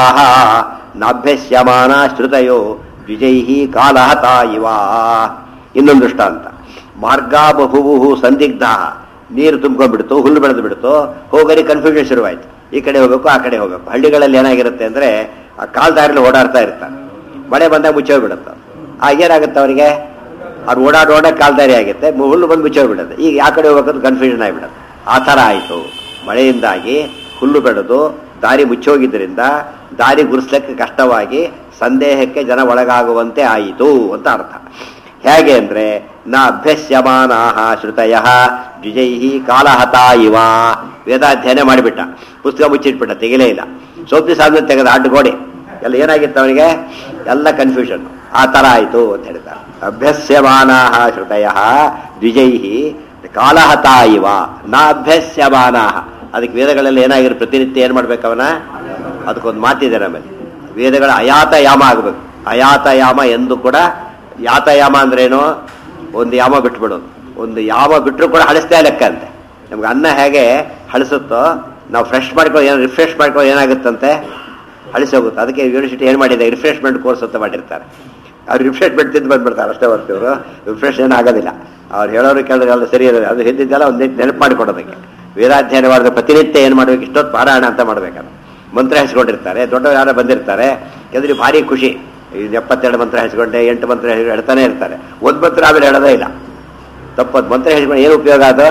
ನಾಭ್ಯಸ್ಯಮಾನ ಶ್ರುತಯೋ ದ್ವಿಜೈ ಕಾಲಹತಾ ಇವ. ಇನ್ನೊಂದು ದೃಷ್ಟಾಂತ, ಮಾರ್ಗಾ ಬಭೂವು ಸಂದಿಗ್ಧಾ, ನೀರು ತುಂಬ್ಕೊಂಡ್ಬಿಡ್ತು, ಹುಲ್ಲು ಬೆಳೆದು ಬಿಡ್ತು, ಹೋಗರಿ ಕನ್ಫ್ಯೂಷನ್ ಶುರುವಾಯಿತು, ಈ ಕಡೆ ಹೋಗಬೇಕು ಆ ಕಡೆ ಹೋಗಬೇಕು. ಹಳ್ಳಿಗಳಲ್ಲಿ ಏನಾಗಿರುತ್ತೆ ಅಂದರೆ ಆ ಕಾಲ್ದಾರಿಲಿ ಓಡಾಡ್ತಾ ಇರ್ತಾರೆ, ಮಳೆ ಬಂದಾಗ ಮುಚ್ಚೋಗ್ಬಿಡುತ್ತೆ. ಏನಾಗುತ್ತೆ ಅವರಿಗೆ, ಅವ್ರು ಓಡಾಡ ಕಾಲ್ದಾರಿ ಆಗುತ್ತೆ, ಹುಲ್ಲು ಬಂದು ಮುಚ್ಚೋಗ್ಬಿಡುತ್ತೆ. ಈಗ ಯಾವ ಕಡೆ ಹೋಗ್ಬೇಕಂತ ಕನ್ಫ್ಯೂಷನ್ ಆಗಿಬಿಡುತ್ತೆ. ಆ ಥರ ಆಯಿತು, ಮಳೆಯಿಂದಾಗಿ ಹುಲ್ಲು ಬೆಳೆದು ದಾರಿ ಮುಚ್ಚೋಗಿದ್ದರಿಂದ ದಾರಿ ಗುರುಸ್ಲಿಕ್ಕೆ ಕಷ್ಟವಾಗಿ ಸಂದೇಹಕ್ಕೆ ಜನ ಒಳಗಾಗುವಂತೆ ಆಯಿತು ಅಂತ ಅರ್ಥ. ಹೇಗೆ ಅಂದರೆ ನ ಅಭ್ಯಸ್ಯಮಾನಾ ಶ್ರುತಯ ದ್ವಿಜೈ ಕಾಲಹತಾ ಇವ. ವೇದಾಧ್ಯಯನ ಮಾಡಿಬಿಟ್ಟ, ಪುಸ್ತಕ ಮುಚ್ಚಿಟ್ಬಿಟ್ಟ, ತೆಗಿಲೇ ಇಲ್ಲ. ಸೋಪಿ ಸಾಧನೆ ತೆಗೆದ ಅಡ್ಡಗೋಡೆ ಎಲ್ಲ ಏನಾಗಿತ್ತು ಅವನಿಗೆ, ಎಲ್ಲ ಕನ್ಫ್ಯೂಷನ್. ಆ ಥರ ಆಯಿತು ಅಂತ ಹೇಳ್ತಾರೆ. ಅಭ್ಯಸ್ಯಮಾನಾ ಶ್ರುತಯ ದ್ವಿಜೈ ಕಾಲಹತಾ ಇವ ನ ಅಭ್ಯಸ್ಯಮಾನಾ. ಅದಕ್ಕೆ ವೇದಗಳೆಲ್ಲ ಏನಾಗಿರೋ ಪ್ರತಿನಿತ್ಯ ಏನು ಮಾಡ್ಬೇಕು ಅವನ, ಅದಕ್ಕೊಂದು ಮಾತಿದೆ ನಮ್ಮಲ್ಲಿ, ವೇದಗಳ ಅಯಾತಯಾಮ ಆಗಬೇಕು. ಅಯಾತಯಾಮ ಎಂದು ಕೂಡ, ಯಾತಯಾಮ ಅಂದ್ರೇನು, ಒಂದು ಯಾಮ ಬಿಟ್ಬಿಡೋದು. ಒಂದು ಯಾಮ ಬಿಟ್ಟರು ಕೂಡ ಹಳಿಸ್ತಾ ಲೆಕ್ಕ ಅಂತೆ. ನಮ್ಗೆ ಅನ್ನ ಹೇಗೆ ಹಳಿಸುತ್ತೋ, ನಾವು ಫ್ರೆಶ್ ಮಾಡ್ಕೊಳ್ಳೋ ಏನು ರಿಫ್ರೆಶ್ ಮಾಡ್ಕೊಳ್ಳೋ ಏನಾಗುತ್ತಂತೆ, ಹಳಿಸಿ ಹೋಗುತ್ತೆ. ಅದಕ್ಕೆ ಯೂನಿವರ್ಸಿಟಿ ಏನು ಮಾಡಿದೆ, ರಿಫ್ರೆಶ್ಮೆಂಟ್ ಕೋರ್ಸ್ ಅಂತ ಮಾಡಿರ್ತಾರೆ. ಅವ್ರು ರಿಫ್ರೆಶ್ಮೆಂಟ್ ತಿಂದು ಬಂದ್ಬಿಡ್ತಾರೆ ಅಷ್ಟೇ ಹೊರತು ಇವರು ರಿಫ್ರೆಶ್ ಏನಾಗೋದಿಲ್ಲ. ಅವ್ರು ಹೇಳೋರು ಕೇಳೋದೆಲ್ಲ ಸರಿ ಇರೋದು, ಅದು ಹಿಂದಿದ್ದೆಲ್ಲ ಒಂದು ನೆನಪು ಮಾಡಿಕೊಡೋದಕ್ಕೆ. ವೇದಾಧ್ಯಯನ ಮಾಡಿದ್ರೆ ಪ್ರತಿನಿತ್ಯ ಏನು ಮಾಡಬೇಕು, ಇಷ್ಟೊತ್ತು ಪಾರಾಯಣ ಅಂತ ಮಾಡಬೇಕಲ್ಲ. ಮಂತ್ರ ಹೆಸ್ಕೊಂಡಿರ್ತಾರೆ, ದೊಡ್ಡವರು ಯಾರೋ ಬಂದಿರ್ತಾರೆ, ಯಾಕಂದ್ರೆ ಭಾರಿ ಖುಷಿ, 72 ಮಂತ್ರ ಹೆಸ್ಕೊಂಡೆ, 8 ಮಂತ್ರ ಹೇಳ್ತಾನೆ ಇರ್ತಾರೆ. ಒಂದು ಮಂತ್ರ ಆಮೇಲೆ ಹೇಳೋದೇ ಇಲ್ಲ. ತಪ್ಪದು ಮಂತ್ರ ಹೇಳ್ಕೊಂಡು ಏನು ಉಪಯೋಗ, ಅದು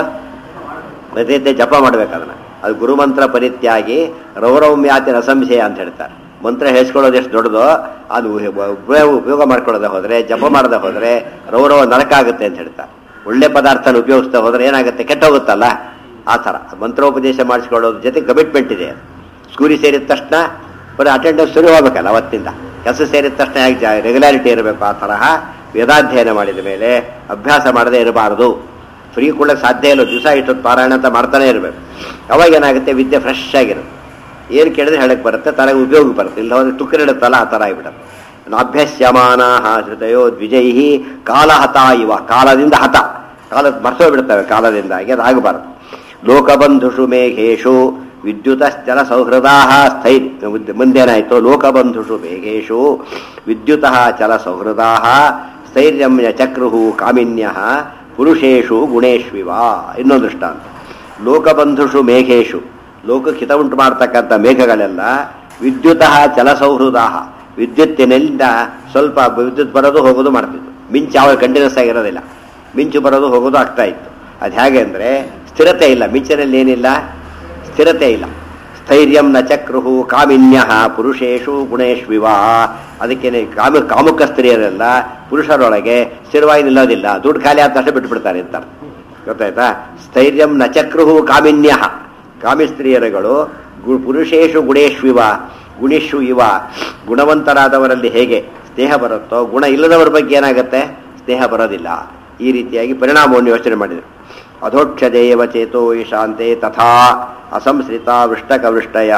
ಪ್ರತಿನಿತ್ಯ ಜಪ ಮಾಡ್ಬೇಕು ಅದನ್ನು. ಅದು ಗುರುಮಂತ್ರ ಪರಿತ್ಯಾಗಿ ರೌರೌಮ್ಯಾತಿ ರಸಂಶಯ ಅಂತ ಹೇಳ್ತಾರೆ. ಮಂತ್ರ ಹೇಳ್ಕೊಳ್ಳೋದು ಎಷ್ಟು ದೊಡ್ಡದೋ ಅದು ಉಪಯೋಗ ಮಾಡ್ಕೊಳ್ಳೋದೇ ಹೋದರೆ, ಜಪ ಮಾಡದೆ ಹೋದರೆ ರೌರವ ನರಕ ಆಗುತ್ತೆ ಅಂತ ಹೇಳ್ತಾರೆ. ಒಳ್ಳೆ ಪದಾರ್ಥನ ಉಪಯೋಗಿಸ್ತಾ ಹೋದರೆ ಏನಾಗುತ್ತೆ, ಕೆಟ್ಟೋಗುತ್ತಲ್ಲ. ಆ ಥರ ಮಂತ್ರೋಪದೇಶ ಮಾಡಿಸ್ಕೊಳ್ಳೋದ್ರ ಜೊತೆ ಕಮಿಟ್ಮೆಂಟ್ ಇದೆ. ಸ್ಕೂಲಿ ಸೇರಿದ ತಕ್ಷಣ ಬರೀ ಅಟೆಂಡೆನ್ಸ್ ಶುರು ಹೋಗ್ಬೇಕಲ್ಲ, ಅವತ್ತಿಂದ ಕೆಲಸ ಸೇರಿದ ತಕ್ಷಣ ಹೇಗೆ ರೆಗ್ಯುಲಾರಿಟಿ ಇರಬೇಕು, ಆ ತರಹ ವೇದಾಧ್ಯಯನ ಮಾಡಿದ ಮೇಲೆ ಅಭ್ಯಾಸ ಮಾಡದೇ ಇರಬಾರದು. ಫ್ರೀ ಕೊಡೋಕ್ಕೆ ಸಾಧ್ಯ ಇಲ್ಲ, ದಿವಸ ಇಷ್ಟೊತ್ತು ಪಾರಾಯಣ ಅಂತ ಮಾಡ್ತಾನೆ ಇರಬೇಕು. ಅವಾಗ ಏನಾಗುತ್ತೆ, ವಿದ್ಯೆ ಫ್ರೆಶ್ ಆಗಿರುತ್ತೆ, ಏನು ಕೇಳಿದ್ರೆ ಹೇಳಕ್ಕೆ ಬರುತ್ತೆ, ತನಗೆ ಉಪಯೋಗ ಬರುತ್ತೆ. ಇಲ್ಲ ಹೋದ್ರೆ ತುಕ್ಕರಿಡುತ್ತಲ್ಲ, ಆ ಥರ ಆಗಿಬಿಡುತ್ತೆ. ನಾಭ್ಯಸ್ಯಮಾನ ಶ್ರುತಯೋ ದ್ವಿಜೈ ಕಾಲಹತಾ ಇವ. ಕಾಲದಿಂದ ಹತ, ಕಾಲ ಮರ್ತೋಗ್ಬಿಡ್ತವೆ ಕಾಲದಿಂದಾಗಿ, ಅದಾಗಬಾರದು. ಲೋಕಬಂಧುಷು ಮೇಘೇಶು ವಿದ್ಯುತಶ್ಚಲ ಸೌಹೃದಾ ಸ್ಥೈರ್ಯ. ಮುಂದೇನಾಯಿತು, ಲೋಕಬಂಧುಷು ಮೇಘೇಶು ವಿದ್ಯುತಃ ಚಲ ಸೌಹೃದಾ ಸ್ಥೈರ್ಯಂ ಚಕ್ರುಹು ಕಾಮಿನ್ಯ ಪುರುಷೇಶು ಗುಣೇಶ್ವಿವ. ಇನ್ನೊಂದು ದೃಷ್ಟಾಂತ, ಲೋಕಬಂಧುಷು ಮೇಘೇಶು, ಲೋಕಕ್ಕೆ ಹಿತ ಉಂಟು ಮಾಡ್ತಕ್ಕಂಥ ಮೇಘಗಳೆಲ್ಲ ವಿದ್ಯುತಃ ಚಲ ಸೌಹೃದಾ, ವಿದ್ಯುತ್ತಿನಿಂದ ಸ್ವಲ್ಪ ವಿದ್ಯುತ್ ಬರೋದು ಹೋಗೋದು ಮಾಡ್ತಿತ್ತು. ಮಿಂಚು ಯಾವ ಕಂಟಿನ್ಯೂಸ್ ಆಗಿರೋದಿಲ್ಲ, ಮಿಂಚು ಬರೋದು ಹೋಗೋದು ಆಗ್ತಾ ಇತ್ತು. ಅದು ಹೇಗೆ ಅಂದರೆ ಸ್ಥಿರತೆ ಇಲ್ಲ, ಮಿಂಚಿನಲ್ಲಿ ಏನಿಲ್ಲ, ಸ್ಥಿರತೆ ಇಲ್ಲ. ಸ್ಥೈರ್ಯಂ ನ ಚಕ್ರುಹು ಕಾಮಿನ್ಯ ಪುರುಷೇಶು ಗುಣೇಶ್ವಿವ. ಅದಕ್ಕೇನೆ ಕಾಮುಕ ಸ್ತ್ರೀಯರೆಲ್ಲ ಪುರುಷರೊಳಗೆ ಸ್ಥಿರವಾಗಿ ನಿಲ್ಲೋದಿಲ್ಲ, ದುಡ್ಡು ಖಾಲಿ ಆದ ತಕ್ಷಣ ಬಿಟ್ಬಿಡ್ತಾರೆ ಅಂತ. ಗೊತ್ತಾಯ್ತಾ? ಸ್ಥೈರ್ಯಂ ನ ಚಕ್ರುಹು ಕಾಮಿನ್ಯ, ಕಾಮಿ ಸ್ತ್ರೀಯರುಗಳು ಪುರುಷೇಶು ಗುಣೇಶ್ವಿವ, ಗುಣಿಷು ಇವ. ಗುಣವಂತರಾದವರಲ್ಲಿ ಹೇಗೆ ಸ್ನೇಹ ಬರುತ್ತೋ, ಗುಣ ಇಲ್ಲದವರ ಬಗ್ಗೆ ಏನಾಗುತ್ತೆ, ಸ್ನೇಹ ಬರೋದಿಲ್ಲ. ಈ ರೀತಿಯಾಗಿ ಪರಿಣಾಮವನ್ನು ಯೋಚನೆ ಮಾಡಿದರು. ಅಧೋಕ್ಷದೇವ ಚೇತೋ ಈಶಾಂತೆ ತಥಾ ಅಸಂಶ್ರಿತ ವೃಷ್ಟಕವೃಷ್ಟಯ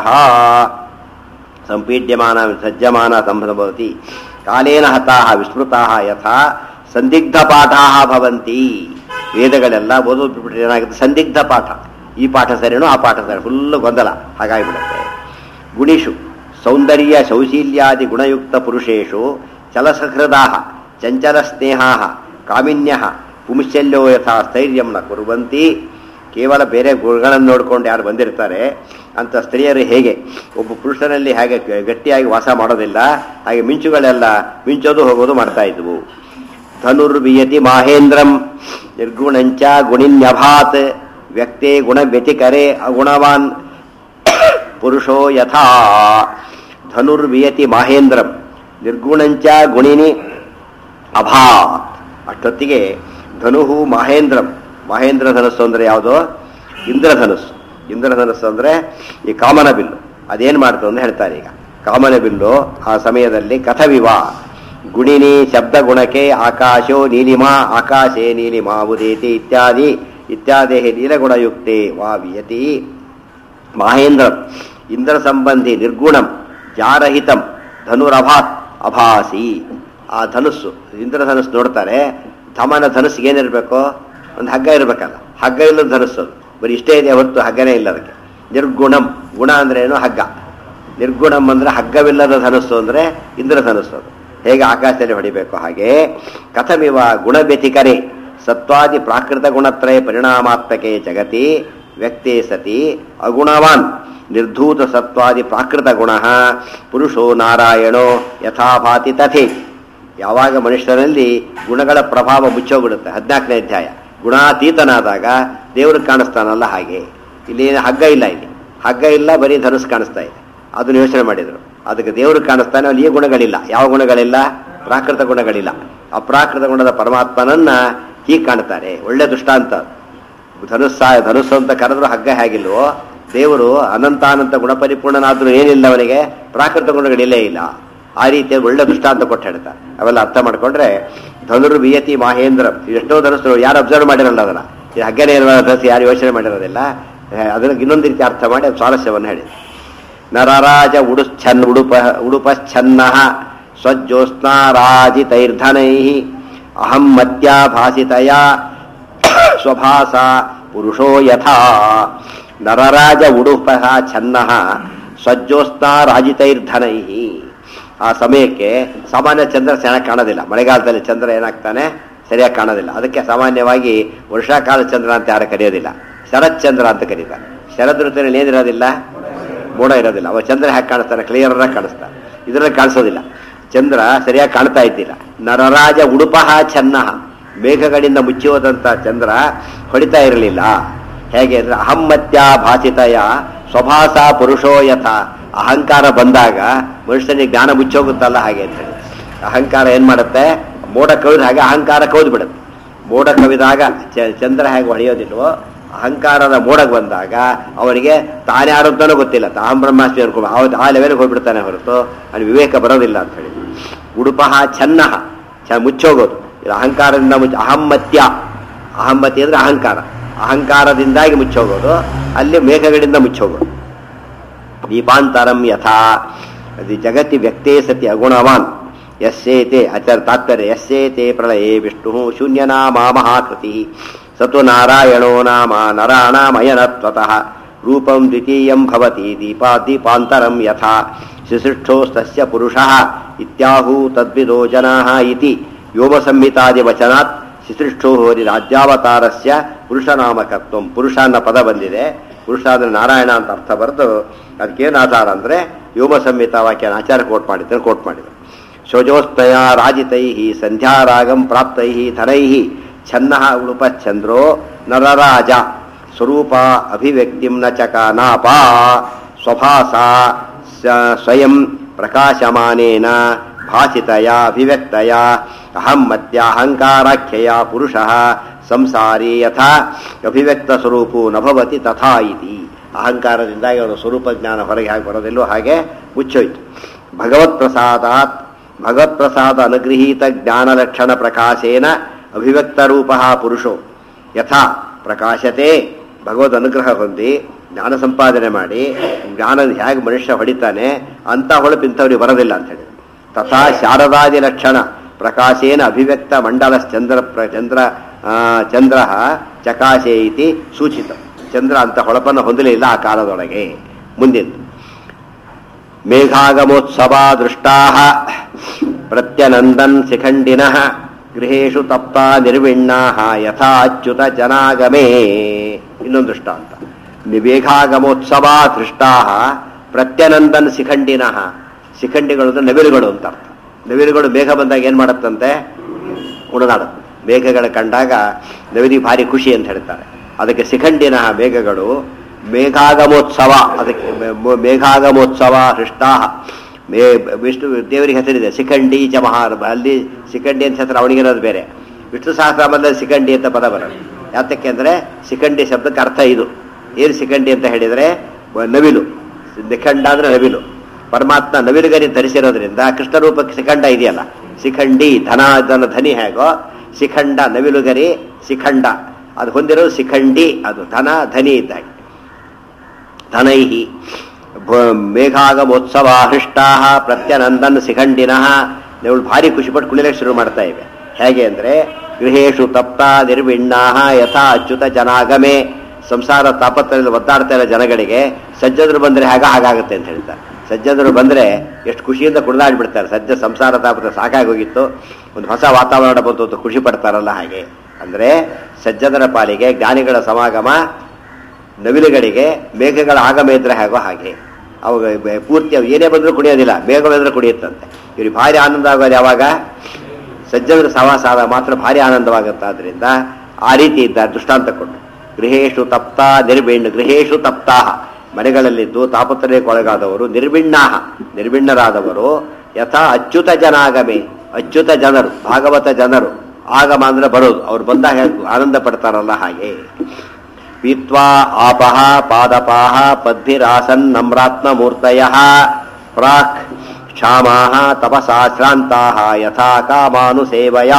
ಸಂಪೀಡ್ಯಮಾನ ಸಜ್ಜಮಾನ ಸಂಭವತಿ ಕಾಲೇನ ಹತಾಃ ವಿಸ್ಮೃತಾಃ ಯಥಾ ಸಂದಿಗ್ಧ ಪಾಠಾಃ ಭವಂತಿ. ವೇದಗಳೆಲ್ಲ ಓದೋದು ಬಿಟ್ಬಿಟ್ರೆ ಏನಾಗುತ್ತೆ, ಸಂದಿಗ್ಧ ಪಾಠ. ಈ ಪಾಠ ಸರಿನೋ ಆ ಪಾಠ ಸರಿ, ಫುಲ್ಲು ಗೊಂದಲ, ಹಾಗಾಗಿಬಿಡುತ್ತೆ. ಗುಣಿಷು ಸೌಂದರ್ಯ ಶೌಶೀಲ್ಯಾದಿ ಗುಣಯುಕ್ತ ಪುರುಷೇಶು ಚಲಸಹೃದಾಃ ಚಂಚಲ ಸ್ನೇಹಾಃ ಕಾಮಿನ್ಯಃ ಪುಂಶಲ್ಯೋ ಯಥಾ ಸ್ಥೈರ್ಯಂ ನ ಕುರುವಂತಿ. ಕೇವಲ ಬೇರೆ ಗುಣಗಳನ್ನು ನೋಡ್ಕೊಂಡು ಯಾರು ಬಂದಿರ್ತಾರೆ ಅಂತ ಸ್ತ್ರೀಯರು ಹೇಗೆ ಒಬ್ಬ ಪುರುಷನಲ್ಲಿ ಹೇಗೆ ಗಟ್ಟಿಯಾಗಿ ವಾಸ ಮಾಡೋದಿಲ್ಲ, ಹಾಗೆ ಮಿಂಚುಗಳೆಲ್ಲ ಮಿಂಚೋದು ಹೋಗೋದು ಮಾಡ್ತಾ ಇದ್ವು. ಧನುರ್ವಿಯತಿ ಮಾಹೇಂದ್ರಂ ನಿರ್ಗುಣಂಚ ಗುಣಿನ್ಯಭಾತ್ ವ್ಯಕ್ತೇ ಗುಣ ವ್ಯತಿಕರೆ ಅಗುಣವಾನ್ ಪುರುಷೋ ಯಥಾ. ಧನುರ್ವಿಯತಿ ಮಾಹೇಂದ್ರಂ ನಿರ್ಗುಣಂಚ ಗುಣಿನಿ ಅಭಾತ್. ಅಷ್ಟೊತ್ತಿಗೆ ಧನುಹು ಮಹೇಂದ್ರಂ. ಮಹೇಂದ್ರ ಧನಸ್ಸು ಅಂದರೆ ಯಾವುದೋ ಇಂದ್ರಧನಸ್ಸು. ಇಂದ್ರಧನಸ್ಸು ಅಂದರೆ ಈ ಕಾಮನ ಬಿಲ್ಲು. ಅದೇನು ಮಾಡ್ತು ಅಂತ ಹೇಳ್ತಾರೆ. ಈಗ ಕಾಮನ ಬಿಲ್ಲು ಆ ಸಮಯದಲ್ಲಿ ಕಥವಿವ ಗುಣಿನಿ ಶಬ್ದ ಗುಣಕ್ಕೆ ಆಕಾಶೋ ನೀಲಿಮಾ ಆಕಾಶೇ ನೀಲಿಮಾ ಉದೇತಿ ಇತ್ಯಾದಿ ಇತ್ಯಾದಿ ನೀಲಗುಣಯುಕ್ತೆ ವಾವಿಯತಿ. ಮಹೇಂದ್ರಂ ಇಂದ್ರ ಸಂಬಂಧಿ ನಿರ್ಗುಣಂ ಜಾರಹಿತಂ ಧನುರಭಾತ್ ಅಭಾಸಿ. ಆ ಧನುಸ್ಸು ಇಂದ್ರಧನುಸ್ಸು ನೋಡ್ತಾರೆ. ಧಮನ ಧನುಸ್ಸಿಗೆ ಏನಿರಬೇಕು? ಒಂದು ಹಗ್ಗ ಇರಬೇಕಲ್ಲ. ಹಗ್ಗ ಇಲ್ಲದ ಧನುಸ್ಸು ಬರೀ ಇಷ್ಟೇ ಇದೆ ಹೊರತು ಹಗ್ಗನೇ ಇಲ್ಲ ಅದಕ್ಕೆ. ನಿರ್ಗುಣಂ, ಗುಣ ಅಂದ್ರೆ ಏನು? ಹಗ್ಗ. ನಿರ್ಗುಣಂ ಅಂದ್ರೆ ಹಗ್ಗವಿಲ್ಲದ ಧನುಸ್ಸು ಅಂದ್ರೆ ಇಂದ್ರಧನುಸ್ಸು. ಅದು ಹೇಗೆ ಆಕಾಶದಲ್ಲಿ ಹೊಡಿಬೇಕು ಹಾಗೆ ಕಥಮಿವ ಗುಣವ್ಯತಿಕರೇ ಸತ್ವಾದಿ ಪ್ರಾಕೃತ ಗುಣತ್ರಯ ಪರಿಣಾಮಾತ್ಮಕೆ ಜಗತಿ ವ್ಯಕ್ತೇ ಸತಿ ಅಗುಣವಾನ್ ನಿರ್ಧೂತ ಸತ್ವಾದಿ ಪ್ರಾಕೃತ ಗುಣ ಪುರುಷೋ ನಾರಾಯಣೋ ಯಥಾಭಾತಿ ತಥೇ. ಯಾವಾಗ ಮನುಷ್ಯರಲ್ಲಿ ಗುಣಗಳ ಪ್ರಭಾವ ಮುಚ್ಚೋಗ್ಬಿಡುತ್ತೆ, 14ನೇ ಅಧ್ಯಾಯ, ಗುಣಾತೀತನಾದಾಗ ದೇವ್ರಿಗೆ ಕಾಣಿಸ್ತಾನಲ್ಲ ಹಾಗೆ. ಇಲ್ಲಿ ಹಗ್ಗ ಇಲ್ಲ, ಇಲ್ಲಿ ಹಗ್ಗ ಇಲ್ಲ, ಬರೀ ಧನುಸ್ ಕಾಣಿಸ್ತಾ ಇದೆ. ಅದನ್ನು ಯೋಚನೆ ಮಾಡಿದರು. ಅದಕ್ಕೆ ದೇವ್ರಿಗೆ ಕಾಣಿಸ್ತಾನೆ, ಅಲ್ಲಿ ಈ ಗುಣಗಳಿಲ್ಲ. ಯಾವ ಗುಣಗಳಿಲ್ಲ? ಪ್ರಾಕೃತ ಗುಣಗಳಿಲ್ಲ. ಅಪ್ರಾಕೃತ ಗುಣದ ಪರಮಾತ್ಮನನ್ನ ಹೀಗೆ ಕಾಣ್ತಾರೆ. ಒಳ್ಳೆ ದೃಷ್ಟಾಂತ. ಧನುಸ್ಸು ಅಂತ ಕರೆದ್ರು ಹಗ್ಗ ಹೇಗಿಲ್ವೋ, ದೇವರು ಅನಂತಾನಂತ ಗುಣಪರಿಪೂರ್ಣನಾದ್ರೂ ಏನಿಲ್ಲ ಅವನಿಗೆ, ಪ್ರಾಕೃತ ಗುಣಗಳಿಲ್ಲೇ ಇಲ್ಲ. ಆ ರೀತಿಯ ಒಳ್ಳೆ ದೃಷ್ಟಾಂತ ಕೊಟ್ಟು ಹೇಳ್ತಾರೆ. ಅವೆಲ್ಲ ಅರ್ಥ ಮಾಡ್ಕೊಂಡ್ರೆ ಧನುರ್ವಿಯತಿ ಮಹೇಂದ್ರ. ಎಷ್ಟೋ ಧನುಸ್ಸು ಯಾರು ಅಬ್ಸರ್ವ್ ಮಾಡಿರಲ್ಲ, ಅದನ್ನ ಈ ಹಗ್ಗನೇ ಇರುವ ಧನುಸ್ಸು ಯಾರು ಯೋಚನೆ ಮಾಡಿರೋದಿಲ್ಲ. ಅದನ್ನ ಇನ್ನೊಂದು ರೀತಿ ಅರ್ಥ ಮಾಡಿ ಅದು ಸ್ವಾರಸ್ಯವನ್ನು ಹೇಳಿ. ನರರಾಜ ಉಡುಪಶ್ಚನ್ನ ಸ್ವಜ್ಯೋತ್ಸ್ನಾರಾಜಿತೈರ್ಧನೈ ಅಹಂ ಮತ್ಯಾ ಭಾಸಿತಯ ಸ್ವಭಾಸ ಪುರುಷೋ ಯಥಾ. ನರರಾಜ ಉಡುಪ ಛನ್ನ ಸ್ವಜ್ಯೋತ್ಸ್ನಾರಾಜಿತೈರ್ಧನೈ. ಆ ಸಮಯಕ್ಕೆ ಸಾಮಾನ್ಯ ಚಂದ್ರ ಚೆನ್ನಾಗಿ ಕಾಣೋದಿಲ್ಲ. ಮಳೆಗಾಲದಲ್ಲಿ ಚಂದ್ರ ಏನಾಗ್ತಾನೆ, ಸರಿಯಾಗಿ ಕಾಣೋದಿಲ್ಲ. ಅದಕ್ಕೆ ಸಾಮಾನ್ಯವಾಗಿ ವರ್ಷಾಕಾಲ ಚಂದ್ರ ಅಂತ ಯಾರು ಕರೆಯೋದಿಲ್ಲ, ಶರತ್ ಚಂದ್ರ ಅಂತ ಕರೀತಾರೆ. ಶರದ್ ಋತುವಿನಲ್ಲಿ ಏನಿರೋದಿಲ್ಲ, ಮೋಡ ಇರೋದಿಲ್ಲ. ಅವ ಚಂದ್ರ ಹೇಗೆ ಕಾಣಿಸ್ತಾನೆ, ಕ್ಲಿಯರ್ ಆಗಿ ಕಾಣಿಸ್ತಾರೆ. ಇದರಲ್ಲಿ ಕಾಣಿಸೋದಿಲ್ಲ, ಚಂದ್ರ ಸರಿಯಾಗಿ ಕಾಣ್ತಾ ಇದ್ದಿಲ್ಲ. ನರರಾಜ ಉಡುಪಃ ಛನ್ನ, ಮೇಘಗಳಿಂದ ಮುಚ್ಚಿ ಚಂದ್ರ ಹೊಡಿತಾ ಇರಲಿಲ್ಲ. ಹೇಗೆ ಅಂದ್ರೆ ಅಹಮ್ಮತ್ಯ ಭಾಸಿತಯ ಸ್ವಭಾಸ ಪುರುಷೋ ಯಥ. ಅಹಂಕಾರ ಬಂದಾಗ ಮನುಷ್ಯನಿಗೆ ಜ್ಞಾನ ಮುಚ್ಚೋಗುತ್ತಲ್ಲ ಹಾಗೆ ಅಂತ ಹೇಳಿ. ಅಹಂಕಾರ ಏನ್ ಮಾಡುತ್ತೆ, ಮೋಡ ಕವಿದ ಹಾಗೆ ಅಹಂಕಾರ ಕವಿದು ಬಿಡುತ್ತೆ. ಮೋಡ ಕವಿದಾಗ ಚಂದ್ರ ಹೇಗೆ ಹೊಡೆಯೋದಿಲ್ವೋ, ಅಹಂಕಾರದ ಮೋಡಕ್ಕೆ ಬಂದಾಗ ಅವನಿಗೆ ತಾನ್ಯಾರು ಅಂತಾನೂ ಗೊತ್ತಿಲ್ಲ, ತಾಂ ಬ್ರಹ್ಮಾಸ್ಮಿ ಅನ್ಕೊಂಡು ಆ ಲೆವೆಲ್ಗೆ ಹೋಗ್ಬಿಡ್ತಾನೆ ಹೊರತು ಅಲ್ಲಿ ವಿವೇಕ ಬರೋದಿಲ್ಲ ಅಂತ ಹೇಳಿ. ಉಡುಪಃ ಛನ್ನ, ಮುಚ್ಚೋಗೋದು. ಇದು ಅಹಂಕಾರದಿಂದ ಅಹಮ್ಮತ್ಯ. ಅಹಮ್ಮತಿ ಅಂದ್ರೆ ಅಹಂಕಾರ, ಅಹಂಕಾರದಿಂದಾಗಿ ಮುಚ್ಚೋಗೋದು. ಅಲ್ಲಿ ಮೇಘಗಳಿಂದ ಮುಚ್ಚೋಗೋದು. ದೀಪಾಂತರಂ ಯಥಾ ಜಗತಿ ವ್ಯಕ್ತೇ ಸತಿ ಅಗುಣವಾನ್ ಯಸ್ಯೇತೆ ಆಚಾರ ತಾತ್ಪರ್ಯ. ಯಸ್ಯೇತೆ ಪ್ರಳಯೇ ವಿಷ್ಣು ಶೂನ್ಯನಾಮ ಮಹಾಕೃತಿ ಸತು ನಾರಾಯಣೋ ನಾಮ ನರಾಣಾಮಯನತ್ವತಃ ರೂಪಂ ದ್ವಿತೀಯಂ ಭವತಿ ದೀಪಾಂತರಂ ಯಥಾ ಶಿಶಿಷ್ಠೋಸ್ತಸ್ಯ ಪುರುಷಃ ಇತ್ಯಾಹು ತದ್ವಿದೋ ಜನಾಃ ಇತಿ ಯೋಮ ಸಂಹಿತಾದಿ ವಚನಾತ್ ಶಿಶಿಷ್ಠೋ ಹರಿ ರಾಜ್ಯಾವತಾರಸ್ಯ ಪುರುಷನಾಮಕತ್ವಂ. ಪುರುಷ ಅನ್ನೋ ಪದ ಬಂದಿದೆ. ಪುರುಷ ಅಂದ್ರೆ ನಾರಾಯಣ ಅಂತ ಅರ್ಥ ಬರೆದು ಅದಕ್ಕೇನು ಆಧಾರ ಅಂದ್ರೆ ಯೋಮ ಸಂಹಿತಾ ವಾಕ್ಯನ ಆಚಾರ ಕೋಟ್ ಮಾಡಿದ್ರು. ಶೋಜೋಸ್ತಯ ರಾಜಿತೈ ಸಂಧ್ಯಾರಾಗಂ ಪ್ರಾಪ್ತೈ ಧನೈ ಛನ್ನ ಉಡುಪಶ್ಚಂದ್ರೋ ನರರಾಜ ಸ್ವರೂಪ ಅಭಿವ್ಯಕ್ತಿಂ ನ ಚಕಾನಾಪ ಸ್ವಭಾಸ ಸ್ವಯಂ ಪ್ರಕಾಶಮಾನೇನ ಭಾಸಿತಯ ಅಭಿವ್ಯಕ್ತಯ ಅಹಂ ಮತ್ಯ ಅಹಂಕಾರಾಖ್ಯಯ ಪುರುಷಃ ಸಂಸಾರಿ ಯಥಾ ಅಭಿವ್ಯಕ್ತ ಸ್ವರೂಪೋ ನಭವತಿ ತಥಾ ಇತಿ. ಅಹಂಕಾರದಿಂದಾಗಿ ಅವರ ಸ್ವರೂಪ ಜ್ಞಾನ ಹೊರಗೆ ಹಾಗೆ ಬರೋದಿಲ್ಲೋ ಹಾಗೆ ಮುಚ್ಚೋಯ್ತು. ಭಗವತ್ಪ್ರಸಾದ ಅನುಗೃಹೀತ ಜ್ಞಾನಲಕ್ಷಣ ಪ್ರಕಾಶೇನ ಅಭಿವ್ಯಕ್ತ ರೂಪ ಪುರುಷೋ ಯಥಾ ಪ್ರಕಾಶತೆ. ಭಗವದ್ ಅನುಗ್ರಹ ಹೊಂದಿ ಜ್ಞಾನ ಸಂಪಾದನೆ ಮಾಡಿ ಜ್ಞಾನ ಹೇಗೆ ಮನುಷ್ಯ ಹೊಡಿತಾನೆ ಅಂತ ಹೊಳಪು ಇಂಥವ್ರಿಗೆ ಬರೋದಿಲ್ಲ ಅಂತ ಹೇಳಿ. ತಥಾ ಶಾರದಾದಿ ಲಕ್ಷಣ ಪ್ರಕಾಶೇನ ಅಭಿವ್ಯಕ್ತ ಚಂದ್ರ ಚಕಾಶೆ ಇತಿ ಸೂಚಿತ. ಚಂದ್ರ ಅಂತ ಹೊಳಪನ್ನು ಹೊಂದಲಿಲ್ಲ ಆ ಕಾಲದೊಳಗೆ. ಮುಂದಿನ ಮೇಘಾಗಮೋತ್ಸವ ದೃಷ್ಟಾ ಪ್ರತ್ಯನಂದನ್ ಶಿಖಂಡಿನಃ ಗೃಹೇಶು ತಪ್ತ ನಿರ್ವಿಣ್ಣಾ ಯಥಾ ಅಚ್ಯುತ ಜನಾಗಮೇ. ಇನ್ನೊಂದು ದೃಷ್ಟಾಂತ. ಮೇಘಾಗಮೋತ್ಸವ ದೃಷ್ಟಾ ಪ್ರತ್ಯನಂದನ್ ಶಿಖಂಡಿನಃ. ಶಿಖಂಡಿಗಳು ಅಂದ್ರೆ ನವಿಲುಗಳು ಅಂತ ಅರ್ಥ. ನವಿಲುಗಳು ಮೇಘ ಬಂದಾಗ ಏನ್ ಮಾಡತ್ತಂತೆ, ಉಣದಾಡುತ್ತೆ. ಮೇಘಗಳ ಕಂಡಾಗ ನವಿಲಿ ಭಾರಿ ಖುಷಿ ಅಂತ ಹೇಳ್ತಾರೆ. ಅದಕ್ಕೆ ಶಿಖಂಡಿನ ಮೇಘಗಳು ಮೇಘಾಗಮೋತ್ಸವ. ಅದಕ್ಕೆ ಮೇಘಾಗಮೋತ್ಸವ ಹೃಷ್ಟಾ. ವಿಷ್ಣು ದೇವರಿಗೆ ಹೆಸರಿದೆ ಶಿಖಂಡಿ ಚ ಮಹಾರ್. ಅಲ್ಲಿ ಶಿಖಂಡಿ ಅಂತ ಹೆಸರು ಅವನಿಗಿರೋದು ಬೇರೆ, ವಿಷ್ಣು ಸಹಸ್ರನಾಮದಲ್ಲಿ ಶಿಖಂಡಿ ಅಂತ ಪದ ಬರೋದು. ಯಾತಕ್ಕೆ ಅಂದರೆ ಶಿಖಂಡಿ ಶಬ್ದಕ್ಕೆ ಅರ್ಥ ಇದು. ಏನು ಶಿಖಂಡಿ ಅಂತ ಹೇಳಿದರೆ ನವಿಲು, ನಿಖಂಡ ಅಂದರೆ ನವಿಲು. ಪರಮಾತ್ಮ ನವಿಲುಗರಿ ಧರಿಸಿರೋದ್ರಿಂದ ಕೃಷ್ಣ ರೂಪಕ್ಕೆ ಶಿಖಂಡ ಇದೆಯಲ್ಲ, ಶಿಖಂಡಿ ಧನಿ ಹೇಗೋ ಶಿಖಂಡ ನವಿಲುಗರಿ ಶಿಖಂಡ ಅದು ಹೊಂದಿರೋದು ಶಿಖಂಡಿ, ಅದು ಧನ ಧನಿ ಇದ್ದಾಗೆ. ಧನೈಹಿ ಮೇಘಾಗಮೋತ್ಸವ ಹೃಷ್ಟಾ ಪ್ರತ್ಯನಂದನ್ ಶಿಖಂಡಿನಃ. ನೀವು ಭಾರಿ ಖುಷಿಪಟ್ಟು ಕುಣಿಲಿಕ್ಕೆ ಶುರು ಮಾಡ್ತಾ ಇವೆ. ಹೇಗೆ ಅಂದರೆ ಗೃಹೇಶು ತಪ್ತ ನಿರ್ವಿಣ್ಣಾ ಯಥಾ ಅಚ್ಯುತ ಜನಾಗಮೆ. ಸಂಸಾರ ತಾಪತ್ರದಲ್ಲಿ ಒದ್ದಾಡ್ತಾ ಇರೋ ಜನಗಳಿಗೆ ಸಜ್ಜದರು ಬಂದರೆ ಹಾಗಾಗುತ್ತೆ ಅಂತ ಹೇಳ್ತಾರೆ. ಸಜ್ಜದರು ಬಂದರೆ ಎಷ್ಟು ಖುಷಿಯಿಂದ ಕುಣಿದಾಡ್ಬಿಡ್ತಾರೆ. ಸಂಸಾರ ತಾಪತ್ರ ಸಾಕಾಗೋಗಿತ್ತು, ಒಂದು ಹೊಸ ವಾತಾವರಣ ಬಂತು ಅಂತ ಖುಷಿ ಪಡ್ತಾರಲ್ಲ ಹಾಗೆ. ಅಂದರೆ ಸಜ್ಜನರ ಪಾಲಿಗೆ ಜ್ಞಾನಿಗಳ ಸಮಾಗಮ ನವಿಲುಗಳಿಗೆ ಮೇಘಗಳ ಆಗಮ ಇದ್ರೆ ಹೇಗೋ ಹಾಗೆ. ಅವಾಗ ಪೂರ್ತಿ ಅವು ಏನೇ ಬಂದರೂ ಕುಣಿಯೋದಿಲ್ಲ, ಮೇಘ ಬಂದರೆ ಕುಣಿಯುತ್ತಂತೆ. ಇವ್ರಿಗೆ ಭಾರಿ ಆನಂದ ಆಗೋದು ಯಾವಾಗ? ಸಜ್ಜನರ ಸಹವಾಸ ಆದಾಗ ಮಾತ್ರ ಭಾರಿ ಆನಂದವಾಗುತ್ತೆ. ಆದ್ದರಿಂದ ಆ ರೀತಿ ಇದ್ದಾರೆ ದೃಷ್ಟಾಂತ ಕೊಟ್ಟು. ಗೃಹೇಶು ತಪ್ತ ನಿರ್ವಿಣ್ಣ, ಗೃಹೇಶು ತಪ್ತಾಹ ಮನೆಗಳಲ್ಲಿದ್ದು ತಾಪತ್ರಯಕ್ಕೊಳಗಾದವರು, ನಿರ್ವಿಣ್ಣರಾದವರು ಯಥಾ ಅಚ್ಯುತ ಜನಾಗಮೆ, ಅಚ್ಯುತ ಜನರು ಭಾಗವತ ಜನರು. ಆಗಮ ಅಂದ್ರೆ ಬರೋದು, ಅವ್ರು ಬಂದಾಗ ಆನಂದ ಪಡ್ತಾರಲ್ಲ ಹಾಗೆ. ಪೀತ್ವಾ ಆಪಹ ಪಾದಪಾಹ ಪದ್ಭಿರಾಸನ್ ನಮ್ರಾತ್ಮ ಮೂರ್ತಯಃ ಪ್ರಾಕ್ ಕ್ಷಾಮಾಹ ತಪಸಾ ಶ್ರಾಂತಾಹ ಯಥಾ ಕಾಮಾನುಸೇವಯಾ.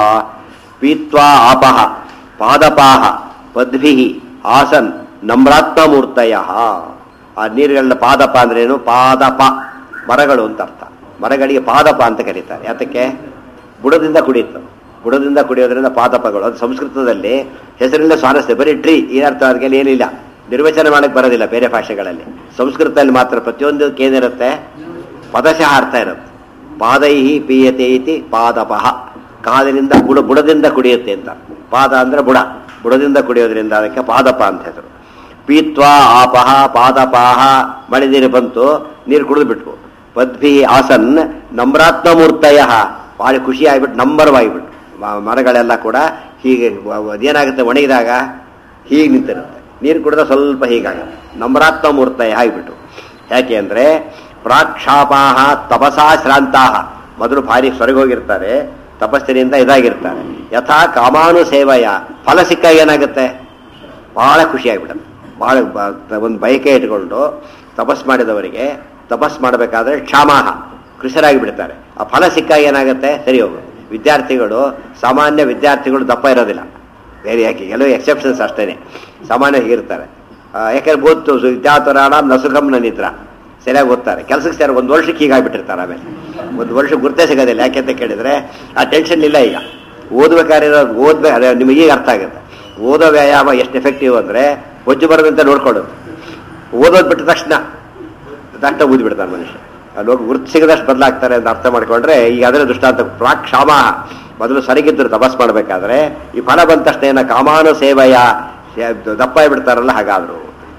ಪೀತ್ವಾ ಆಪಹ ಪಾದಪಾಹ ಪದ್ಭಿಃ ಆಸನ್ ನಮ್ರಾತ್ಮ ಮೂರ್ತಯಃ. ಆ ನೀರುಗಳನ್ನ ಪಾದಪ ಅಂದ್ರೇನು? ಪಾದಪ ಮರಗಳು ಅಂತ ಅರ್ಥ. ಮರಗಳಿಗೆ ಪಾದಪ ಅಂತ ಕರೀತಾರೆ. ಯಾತಕ್ಕೆ? ಬುಡದಿಂದ ಕುಡಿಯುತ್ತೆ. ಬುಡದಿಂದ ಕುಡಿಯೋದ್ರಿಂದ ಪಾದಪಗಳು. ಅದು ಸಂಸ್ಕೃತದಲ್ಲಿ ಹೆಸರಿಲ್ಲ ಸ್ವಾರಸ್ಯ, ಬರೀ ಟ್ರೀ ಏನರ್ಥ ಅದಕ್ಕೆ ಏನಿಲ್ಲ, ನಿರ್ವಚನ ಮಾಡಕ್ಕೆ ಬರೋದಿಲ್ಲ ಬೇರೆ ಭಾಷೆಗಳಲ್ಲಿ. ಸಂಸ್ಕೃತದಲ್ಲಿ ಮಾತ್ರ ಪ್ರತಿಯೊಂದಕ್ಕೆ ಏನಿರುತ್ತೆ? ಪದಶಃ ಅರ್ಥ ಇರುತ್ತೆ. ಪಾದೈಹಿ ಪೀಯತೆ ಇತಿ ಪಾದಪಃ, ಕಾಲಿನಿಂದ ಬುಡದಿಂದ ಕುಡಿಯುತ್ತೆ ಅಂತ. ಪಾದ ಅಂದ್ರೆ ಬುಡ, ಬುಡದಿಂದ ಕುಡಿಯೋದ್ರಿಂದ ಅದಕ್ಕೆ ಪಾದಪ ಅಂತ ಹೆಸರು. ಪೀತ್ವಾ ಆಪಹ ಪಾದಪಾಹ, ಮಳೆ ನೀರು ಬಂತು, ನೀರು ಕುಡಿದು ಬಿಟ್ವು. ಪದ್ಭಿ ಆಸನ್ ನಮ್ರಾತ್ಮ ಮೂರ್ತಯ, ಭಾಳ ಖುಷಿ ಆಗಿಬಿಟ್ಟು ನಂಬರವಾಗಿಬಿಟ್ಟು ಮರಗಳೆಲ್ಲ ಕೂಡ ಹೀಗೆ ಅದೇನಾಗುತ್ತೆ, ಒಣಗಿದಾಗ ಹೀಗೆ ನಿಂತಿರುತ್ತೆ. ನೀರು ಕುಡಿದ ಸ್ವಲ್ಪ ಹೀಗಾಗುತ್ತೆ, ನಮ್ರಾತ್ಮ ಮೂರ್ತಯ ಆಗಿಬಿಟ್ಟು. ಯಾಕೆ ಅಂದರೆ ಪ್ರಾಕ್ಷಾಪಾಹ ತಪಸಾ ಶ್ರಾಂತಾಹ, ಮೊದಲು ಭಾರಿ ಸೊರಗೋಗಿರ್ತಾರೆ, ತಪಸ್ಸಿನಿಂದ ಇದಾಗಿರ್ತಾರೆ. ಯಥಾ ಕಾಮಾನುಸೇವಯ, ಫಲ ಸಿಕ್ಕಾಗ ಏನಾಗುತ್ತೆ? ಭಾಳ ಖುಷಿಯಾಗಿಬಿಡುತ್ತೆ. ಭಾಳ ಒಂದು ಬಯಕೆ ಇಟ್ಕೊಂಡು ತಪಸ್ ಮಾಡಿದವರಿಗೆ ತಪಸ್ ಮಾಡಬೇಕಾದ್ರೆ ಕ್ಷಾಮಾಹ ಕೃಷರಾಗಿ ಬಿಡ್ತಾರೆ. ಆ ಫಲ ಸಿಕ್ಕಾಗ ಏನಾಗುತ್ತೆ? ಸರಿ ಹೋಗುತ್ತೆ. ವಿದ್ಯಾರ್ಥಿಗಳು, ಸಾಮಾನ್ಯ ವಿದ್ಯಾರ್ಥಿಗಳು ದಪ್ಪ ಇರೋದಿಲ್ಲ, ಬೇರೆ ಯಾಕೆ ಕೆಲವು ಎಕ್ಸೆಪ್ಷನ್ಸ್ ಅಷ್ಟೇ, ಸಾಮಾನ್ಯ ಇರ್ತಾರೆ. ಯಾಕಂದ್ರೆ ಗೊತ್ತು ವಿದ್ಯಾರ್ಥಿರಾಣ ನಸುಗಮ್ ನಿದ್ರ ಸರಿಯಾಗಿ ಓದ್ತಾರೆ. ಕೆಲಸಕ್ಕೆ ಸೇರಿ ಒಂದು ವರ್ಷಕ್ಕೆ ಹೀಗಾಗಿಬಿಟ್ಟಿರ್ತಾರೆ. ಆಮೇಲೆ ಒಂದು ವರ್ಷ ಗುರ್ತೇ ಸಿಗೋದಿಲ್ಲ. ಯಾಕೆಂತ ಕೇಳಿದರೆ ಆ ಟೆನ್ಷನ್ ಇಲ್ಲ. ಈಗ ಓದ್ಬೇಕಾದ್ರೆ ನಿಮಗೆ ಈಗ ಅರ್ಥ ಆಗುತ್ತೆ. ಓದೋ ವ್ಯಾಯಾಮ ಎಷ್ಟು ಎಫೆಕ್ಟಿವ್ ಅಂದರೆ ಬೊಜ್ಜು ಬರೋದಂತ ನೋಡ್ಕೊಳ್ಳೋದು. ಓದೋದು ಬಿಟ್ಟ ತಕ್ಷಣ ಊದ್ಬಿಡ್ತಾನೆ ಮನುಷ್ಯ. ಅಲ್ಲಿ ಹೋಗಿ ಗುರ್ತು ಸಿಗದಷ್ಟು ಬದಲಾಗ್ತಾರೆ ಅಂತ ಅರ್ಥ ಮಾಡ್ಕೊಂಡ್ರೆ ಈಗ ಅದರ ದೃಷ್ಟಾಂತ. ಪ್ರಾಕ್ ಕ್ಷಾಮ, ಮೊದಲು ಸರಿಗಿದ್ರು ತಪಸ್ ಮಾಡಬೇಕಾದ್ರೆ ಈ ಫಲ ಬಂದ ತಕ್ಷಣ ಏನ ಕಾಮಾನು ಸೇವಯ ದಪ್ಪ ಬಿಡ್ತಾರಲ್ಲ ಹಾಗಾದ್ರು.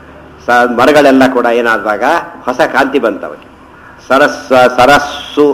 ಮರಗಳೆಲ್ಲ ಕೂಡ ಏನಾದಾಗ ಹೊಸ ಕಾಂತಿ ಬಂತವಕ್ಕೆ. ಸರಸ್ಸು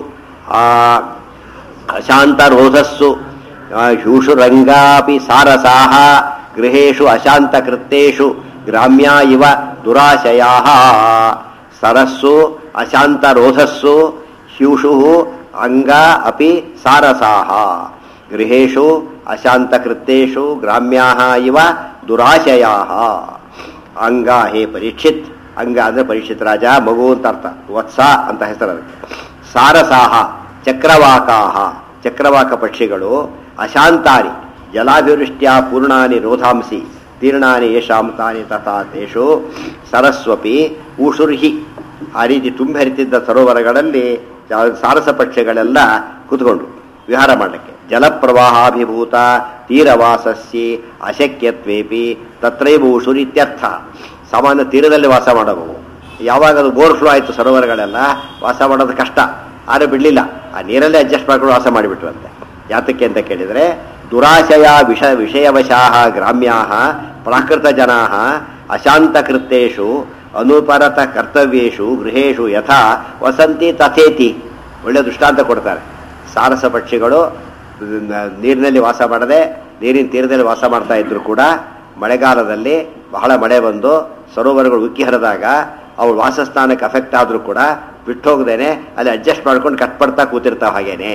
ಅಶಾಂತ ರೋಧಸ್ಸು ಶೂಷುರಂಗಾಪಿ ಸಾರಸಾಹ ಗೃಹೇಶು ಅಶಾಂತ ಕೃತ್ಯೇಷು ಗ್ರಾಮ್ಯಾ ಇವ ದುರಾಶಯಾ. ಸರಸ್ಸು ಅಶಾಂತ ರೋಧಸ್ಸು ಹ್ಯೂಷು ಅಂಗ ಅಪಿ ಸಾರಸಾಹ ಗೃಹೇಶು ಅಶಾಂತ ಕೃತ್ಯೇಷು ಗ್ರಾಮ್ಯಾ ಇವ ದುರಾಶಯಾ. ಅಂಗ, ಹೇ ಪರೀಕ್ಷಿತ್, ಅಂಗ ಅಂದ್ರೆ ಪರೀಕ್ಷಿತ್ ರಾಜ, ಮಗು ಅಂತ ಅರ್ಥ, ವತ್ಸ ಅಂತ ಹೆಸರು ಅದಕ್ಕೆ. ಸಾರಸಾಹ ಚಕ್ರವಾಕಾಹ, ಚಕ್ರವಾಕ ಪಕ್ಷಿಗಳು. ಅಶಾಂತಾನಿ ಜಲಾಭಿವೃಷ್ಟ್ಯಾ ಪೂರ್ಣಾನಿ ರೋಧಾಂಸಿ ತೀರ್ಣಾನಿ ಯಶಾಂ ತಾನಿ ತಥಾ ತೇಷು ಸರಸ್ವಪಿ ಊಷುರ್ಹಿ. ಆ ರೀತಿ ತುಂಬಿ ಹರಿತಿದ್ದ ಸರೋವರಗಳಲ್ಲಿ ಸಾರಸ ಪಕ್ಷಿಗಳೆಲ್ಲ ಕೂತ್ಕೊಂಡ್ರು ವಿಹಾರ ಮಾಡಲಿಕ್ಕೆ. ಜಲಪ್ರವಾಹಾಭಿಭೂತ ತೀರವಾಸಸ್ಸಿ ಅಶಕ್ಯತ್ವೇಪಿ ತತ್ರೈವ ಊಷುರಿತ್ಯರ್ಥ. ಸಾಮಾನ್ಯ ತೀರದಲ್ಲಿ ವಾಸ ಮಾಡಬಹುದು. ಯಾವಾಗ ಅದು ಓವರ್ಫ್ಲೋ ಆಯಿತು ಸರೋವರಗಳೆಲ್ಲ, ವಾಸ ಮಾಡೋದು ಕಷ್ಟ. ಆದ್ರೆ ಬಿಡಲಿಲ್ಲ, ಆ ನೀರಲ್ಲೇ ಅಡ್ಜಸ್ಟ್ ಮಾಡ್ಕೊಂಡು ವಾಸ ಮಾಡಿಬಿಟ್ರಂತೆ. ಯಾತಕ್ಕೆ ಅಂತ ಕೇಳಿದರೆ ದುರಾಶಯ ವಿಷಯವಶಾಹ ಗ್ರಾಮ್ಯಾಹ ಪ್ರಾಕೃತ ಜನಾಹ ಅಶಾಂತ ಕೃತ್ಯೇಷು ಅನುಪರತ ಕರ್ತವ್ಯೇಷು ಗೃಹೇಶು ಯಥಾ ವಸಂತಿ ತಥೇತಿ. ಒಳ್ಳೆ ದೃಷ್ಟಾಂತ ಕೊಡ್ತಾರೆ. ಸಾರಸ ಪಕ್ಷಿಗಳು ನೀರಿನಲ್ಲಿ ವಾಸ ಮಾಡದೆ ನೀರಿನ ತೀರದಲ್ಲಿ ವಾಸ ಮಾಡ್ತಾ ಇದ್ರು ಕೂಡ ಮಳೆಗಾಲದಲ್ಲಿ ಬಹಳ ಮಳೆ ಬಂದು ಸರೋವರಗಳು ಉಕ್ಕಿ ಹರಿದಾಗ ಅವಳು ವಾಸಸ್ಥಾನಕ್ಕೆ ಅಫೆಕ್ಟ್ ಆದರೂ ಕೂಡ ಬಿಟ್ಟು ಹೋಗದೇನೆ ಅಲ್ಲಿ ಅಡ್ಜಸ್ಟ್ ಮಾಡ್ಕೊಂಡು ಕಟ್ಪಡ್ತಾ ಕೂತಿರ್ತಾವೆ. ಹಾಗೇನೆ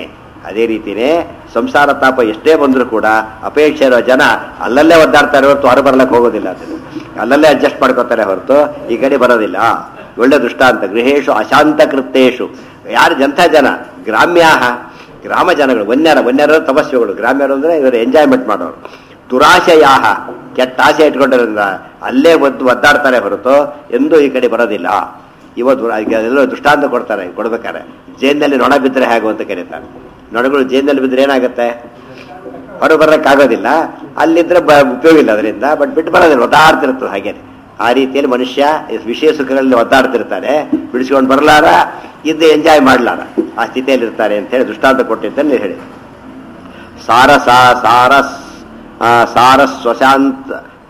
ಅದೇ ರೀತಿಯೇ ಸಂಸಾರ ತಾಪ ಎಷ್ಟೇ ಬಂದರೂ ಕೂಡ ಅಪೇಕ್ಷೆ ಇರೋ ಜನ ಅಲ್ಲಲ್ಲೇ ಒದ್ದಾಡ್ತಾರೆ ಹೊರತು ಹೊರ ಬರ್ಲಕ್ಕೆ ಹೋಗೋದಿಲ್ಲ. ಅದನ್ನು ಅಲ್ಲಲ್ಲೇ ಅಡ್ಜಸ್ಟ್ ಮಾಡ್ಕೋತಾರೆ ಹೊರತು ಈ ಕಡೆ ಬರೋದಿಲ್ಲ. ಒಳ್ಳೆ ದೃಷ್ಟಾಂತ ಗೃಹೇಶು ಅಶಾಂತ ಕೃತ್ಯೇಶು. ಯಾರು ಜಂಥ ಜನ ಗ್ರಾಮ್ಯಾಹ, ಗ್ರಾಮ ಜನಗಳು, ವನ್ಯರು ತಪಸ್ವಿಗಳು. ಗ್ರಾಮ್ಯರು ಅಂದರೆ ಇವರು ಎಂಜಾಯ್ಮೆಂಟ್ ಮಾಡೋರು. ದುರಾಶಯಾಹ, ಕೆಟ್ಟ ಆಸೆ ಇಟ್ಕೊಂಡಿರೋದ್ರಿಂದ ಅಲ್ಲೇ ಒದ್ದಾಡ್ತಾರೆ ಹೊರತು ಎಂದೂ ಈ ಕಡೆ ಬರೋದಿಲ್ಲ. ಇವತ್ತು ಎಲ್ಲೋ ದೃಷ್ಟಾಂತ ಕೊಡ್ಬೇಕಾರೆ ಜೈಲಿನಲ್ಲಿ ನೊಣ ಬಿದ್ದರೆ ಹೇಗೋ ಅಂತ ಕರೀತಾರೆ. ನೊಣಗಳು ಜೈಲಿನಲ್ಲಿ ಬಿದ್ದರೆ ಏನಾಗುತ್ತೆ? ಹೊರ ಬರೋಕ್ಕಾಗೋದಿಲ್ಲ. ಅಲ್ಲಿದ್ರೆ ಉಪಯೋಗ ಇಲ್ಲ ಅದರಿಂದ, ಬಟ್ ಬಿಟ್ಟು ಬರೋದಿಲ್ಲ, ಒದ್ದಾಡ್ತಿರ್ತದೆ. ಹಾಗೇನೆ ಆ ರೀತಿಯಲ್ಲಿ ಮನುಷ್ಯ ವಿಷಯ ಸುಖಗಳಲ್ಲಿ ಒದ್ದಾಡ್ತಿರ್ತಾನೆ. ಬಿಡಿಸ್ಕೊಂಡು ಬರಲಾರ, ಇದ್ದು ಎಂಜಾಯ್ ಮಾಡಲಾರ, ಆ ಸ್ಥಿತಿಯಲ್ಲಿ ಇರ್ತಾರೆ ಅಂತ ಹೇಳಿ ದೃಷ್ಟಾಂತ ಕೊಟ್ಟಿದ್ದನ್ನು ಹೇಳಿ. ಸಾರಸ್ವಶಾಂತ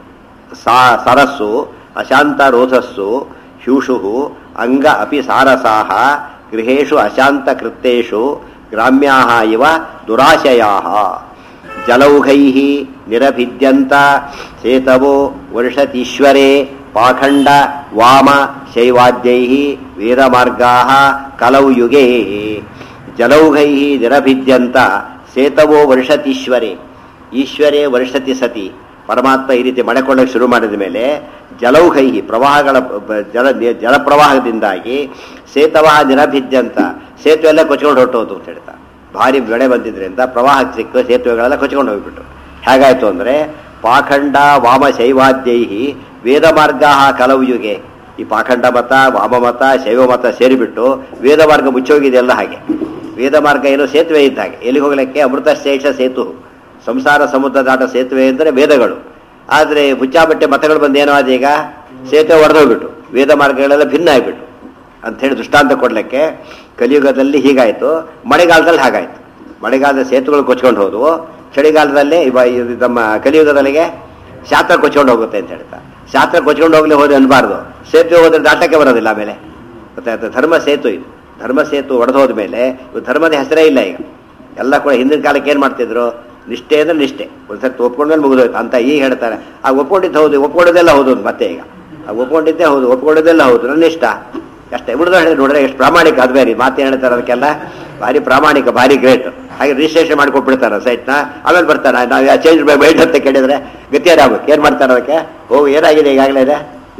ಸರಸ್ಸು ಅಶಾಂತ ರೋಧಸ್ಸು ಹ್ಯೂಷು ಅಂಗ ಅಪಿ ಸಾರಸಾಹ ಗೃಹೇಶು ಅಶಾಂತ ಕೃತ್ಯೇಷು ಗ್ರಾಮ್ಯಾಹ ಇವ ದುರಾಶಯಾಹ. ಜಲೌಘೈಃ ನಿರಭಿದ್ಯಂತ ಸೇತವೋ ವರ್ಷತೀಶ್ವರೇ ಪಾಖಂಡ ವಾಮ ಶೈವಾದ್ಯೈಃ ವೇದಮಾರ್ಗಾಃ ಕಲೌ ಯುಗೇ. ಜಲೌಘೈಃ ನಿರಭಿದ್ಯಂತ ಸೇತವೋ ವರ್ಷತೀಶ್ವರೇ. ಈಶ್ವರೇ ವರ್ಷತಿ ಸತಿ. ಪರಮಾತ್ಮ ಈ ರೀತಿ ಮಳೆ ಕೊಳ್ಳಕ್ಕೆ ಶುರು ಮಾಡಿದ ಮೇಲೆ ಜಲೌಘೈಹಿ ಪ್ರವಾಹಗಳ ಜಲಪ್ರವಾಹದಿಂದಾಗಿ ಸೇತವ ನಿರಭಿದ್ಯಂತ ಸೇತುವೆ ಎಲ್ಲ ಕೊಚ್ಕೊಂಡು ಹೊರಟೋದು ಅಂತ ಹೇಳ್ತಾರೆ. ಭಾರಿ ಬೆಳೆ ಬಂದಿದ್ರಿಂದ ಪ್ರವಾಹಕ್ಕೆ ಸಿಕ್ಕ ಸೇತುವೆಗಳೆಲ್ಲ ಕೊಚ್ಕೊಂಡು ಹೋಗ್ಬಿಟ್ಟು ಹೇಗಾಯ್ತು ಅಂದರೆ ಪಾಖಂಡ ವಾಮ ಶೈವಾದ್ಯೈಹಿ ವೇದ ಮಾರ್ಗ ಕಲವು ಯುಗೆ. ಈ ಪಾಖಂಡ ಮತ, ವಾಮ ಮತ, ಶೈವ ಮತ ಸೇರಿಬಿಟ್ಟು ವೇದ ಮಾರ್ಗ ಮುಚ್ಚೋಗಿದೆಯಲ್ಲ. ಹಾಗೆ ವೇದ ಮಾರ್ಗ ಏನು ಸೇತುವೆ ಇದ್ದ ಹಾಗೆ. ಎಲ್ಲಿಗೆ ಹೋಗ್ಲಿಕ್ಕೆ ಅಮೃತ ಶೇಷ ಸೇತು, ಸಂಸಾರ ಸಮುದ್ರ ದಾಟ ಸೇತುವೆ ಅಂದರೆ ವೇದಗಳು. ಆದರೆ ಬುಚ್ಚಾಬಟ್ಟೆ ಮತಗಳು ಬಂದು ಏನೋ ಅದೀಗ ಸೇತುವೆ ಹೊಡೆದೋಗ್ಬಿಟ್ಟು ವೇದ ಮಾರ್ಗಗಳೆಲ್ಲ ಭಿನ್ನ ಆಗಿಬಿಟ್ಟು ಅಂಥೇಳಿ ದೃಷ್ಟಾಂತ ಕೊಡಲಿಕ್ಕೆ ಕಲಿಯುಗದಲ್ಲಿ ಹೀಗಾಯಿತು, ಮಳೆಗಾಲದಲ್ಲಿ ಹಾಗಾಯಿತು. ಮಳೆಗಾಲದ ಸೇತುವೆಗಳು ಕೊಚ್ಕೊಂಡು ಹೋದವು, ಚಳಿಗಾಲದಲ್ಲಿ ನಮ್ಮ ಕಲಿಯುಗದಲ್ಲಿಗೆ ಶಾಸ್ತ್ರ ಕೊಚ್ಕೊಂಡು ಹೋಗುತ್ತೆ ಅಂತ ಹೇಳ್ತಾ. ಶಾಸ್ತ್ರ ಕೊಚ್ಕೊಂಡು ಹೋಗ್ಲಿ ಹೋದ್ರೆ ಅನ್ಬಾರ್ದು, ಸೇತುವೆ ಹೋದ್ರೆ ದಾಟಕ್ಕೆ ಬರೋದಿಲ್ಲ. ಆಮೇಲೆ ಗೊತ್ತಾಯ್ತು, ಧರ್ಮ ಸೇತು ಇದು. ಧರ್ಮ ಸೇತು ಹೊಡೆದೋದ ಮೇಲೆ ಧರ್ಮದ ಹೆಸರೇ ಇಲ್ಲ ಈಗ. ಎಲ್ಲ ಕೂಡ ಹಿಂದಿನ ಕಾಲಕ್ಕೆ ಏನು ಮಾಡ್ತಿದ್ರು? ನಿಷ್ಠೆ ಅಂದ್ರೆ ನಿಷ್ಠೆ, ಒಂದ್ಸರಿ ಒಪ್ಕೊಂಡ್ಮೇಲೆ ಮುಗಿದೋಯ್ತು ಅಂತ ಈಗ ಹೇಳ್ತಾರೆ. ಆ ಒಪ್ಕೊಂಡಿದ್ದು ಹೌದು, ಒಪ್ಕೊಂಡಿದ್ದೆಲ್ಲ ಹೌದು ಮತ್ತೆ ಈಗ. ಆ ಒಪ್ಕೊಂಡಿದ್ದೇ ಹೌದು, ಒಪ್ಕೊಂಡಿದ್ದೆಲ್ಲ ಹೌದು, ನನ್ನ ಇಷ್ಟ ಅಷ್ಟೇ. ಬಿಡ್ದು ಹೇಳಿ ನೋಡ್ರೆ ಎಷ್ಟು ಪ್ರಾಮಾಣಿಕ. ಅದು ಬೇರೆ ಮಾತೇನು ಹೇಳ್ತಾರೆ ಅದಕ್ಕೆಲ್ಲ ಭಾರಿ ಪ್ರಾಮಾಣಿಕ, ಭಾರಿ ಗ್ರೇಟ್. ಹಾಗೆ ರಿಜಿಸ್ಟ್ರೇಷನ್ ಮಾಡಿಕೊಟ್ಬಿಡ್ತಾರೆ ಸೈಟ್ನ. ಆಮೇಲೆ ಬರ್ತಾರೆ ನಾವು ಚೇಂಜ್ ಮೈಂಡ್ ಅಂತ ಕೇಳಿದ್ರೆ ಗತಿಯಾರಾಗಬೇಕು. ಏನು ಮಾಡ್ತಾರೆ ಅದಕ್ಕೆ? ಹೋಗಿ ಏನಾಗಿದೆ ಈಗಾಗಲೇ ಇದೆ,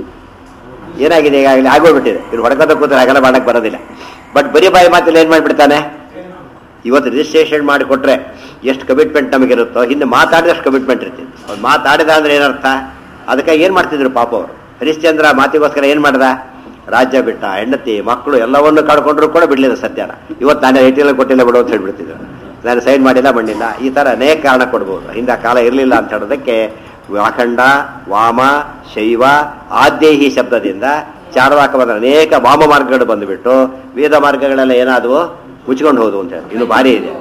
ಏನಾಗಿದೆ ಈಗಾಗಲೇ ಆಗೋಗ್ಬಿಟ್ಟಿದೆ. ಇವ್ರು ಹೊಡ್ಕೋತ ಕೂತ್ರೆ ಹಾಗೆಲ್ಲ ಮಾಡಕ್ಕೆ ಬರೋದಿಲ್ಲ. ಬಟ್ ಬರೀ ಬಾಯಿ ಮಾತಲ್ಲಿ ಏನು ಮಾಡಿಬಿಡ್ತಾನೆ? ಇವತ್ತು ರಿಜಿಸ್ಟ್ರೇಷನ್ ಮಾಡಿಕೊಟ್ರೆ ಎಷ್ಟು ಕಮಿಟ್ಮೆಂಟ್ ನಮಗಿರುತ್ತೋ, ಹಿಂದೆ ಮಾತಾಡಿದಷ್ಟು ಕಮಿಟ್ಮೆಂಟ್ ಇರ್ತಿತ್ತು. ಅವ್ರು ಮಾತಾಡಿದ ಅಂದ್ರೆ ಏನರ್ಥ? ಅದಕ್ಕೆ ಏನು ಮಾಡ್ತಿದ್ರು ಪಾಪ ಅವರು? ಹರಿಶ್ಚಂದ್ರ ಮಾತಿಗೋಸ್ಕರ ಏನು ಮಾಡ್ದ? ರಾಜ್ಯ ಬಿಟ್ಟ, ಹೆಂಡತಿ ಮಕ್ಕಳು ಎಲ್ಲವನ್ನು ಕಳ್ಕೊಂಡ್ರು ಕೂಡ ಬಿಡಲಿಲ್ಲ ಸತ್ಯನ. ಇವತ್ತು ನಾನು ಐಟಿಎಲ್ ಕೊಟ್ಟಿಲ್ಲ ಬಿಡು ಅಂತ ಹೇಳ್ಬಿಡ್ತಿದ್ರು. ನಾನು ಸೈನ್ ಮಾಡಿಲ್ಲ ಮಣ್ಣಿಲ್ಲ, ಈ ಥರ ಅನೇಕ ಕಾರಣ ಕೊಡ್ಬೋದು. ಹಿಂದೆ ಕಾಲ ಇರಲಿಲ್ಲ ಅಂತ ಹೇಳೋದಕ್ಕೆ ವಾಖಂಡ ವಾಮ ಶೈವ ಆದ್ಯೈಹಿ ಶಬ್ದದಿಂದ ಚಾರ್ವಾಕ ಬಂದ ಅನೇಕ ವಾಮ ಮಾರ್ಗಗಳು ಬಂದುಬಿಟ್ಟು ವೇದ ಮಾರ್ಗಗಳೆಲ್ಲ ಏನಾದವು ಮುಚ್ಕೊಂಡು ಹೋದವು ಅಂತ ಹೇಳಿ. ಇನ್ನು ಭಾರಿ ಇದೆ.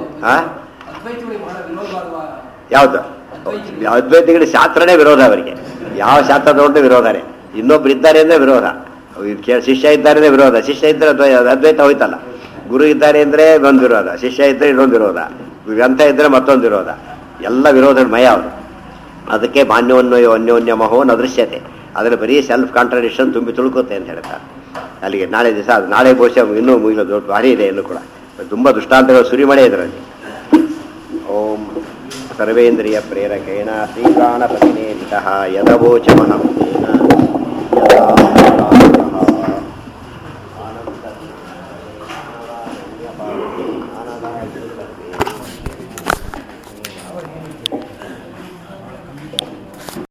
ಯಾವುದು? ಅದ್ವೈತಿಗಳಿಗೆ ಶಾಸ್ತ್ರನೇ ವಿರೋಧ. ಅವರಿಗೆ ಯಾವ ಶಾಸ್ತ್ರ ತಗೊಂಡು ವಿರೋಧನೇ. ಇನ್ನೊಬ್ರು ಇದ್ದಾರೆ ಅಂದ್ರೆ ವಿರೋಧ, ಶಿಷ್ಯ ಇದ್ದಾರೆ ಅಂದ್ರೆ ವಿರೋಧ. ಶಿಷ್ಯ ಇದ್ದರೆ ಅದ್ವೈತ ಹೋಯ್ತಲ್ಲ. ಗುರು ಇದ್ದಾರೆ ಅಂದ್ರೆ ಒಂದು ವಿರೋಧ, ಶಿಷ್ಯ ಇದ್ದರೆ ಇನ್ನೊಂದು ವಿರೋಧ, ಗ್ರಂಥ ಇದ್ದರೆ ಮತ್ತೊಂದು ವಿರೋಧ. ಎಲ್ಲ ವಿರೋಧದ ಮಯ ಅವರು. ಅದಕ್ಕೆ ಮಾನ್ಯವನ್ನು ಅನ್ಯೋನ್ಯ ಮಹೋ ನದೃಶ್ಯತೆ. ಅದರ ಬರೀ ಸೆಲ್ಫ್ ಕಾಂಟ್ರಡಿಕ್ಷನ್ ತುಂಬಿ ತುಳುಕುತ್ತೆ ಅಂತ ಹೇಳ್ತಾರೆ. ಅಲ್ಲಿಗೆ ನಾಳೆ ದಿವಸ ಅದು ನಾಳೆ ಬಹುಶಃ ಇನ್ನೂ ಮುಗಿಲೋದು ಭಾರಿ ಇದೆ. ಇನ್ನೂ ಕೂಡ ತುಂಬ ದೃಷ್ಟಾಂತಗಳು ಸುರಿಮಳೆ ಇದರಲ್ಲಿ. ಓಂ ಸರ್ವೇಂದ್ರಿಯ ಪ್ರೇರಕೇಣ ಶ್ರೀಪ್ರಾಣಪತಿನೇ ಯದವೋಚಮಹಂ ತೇನ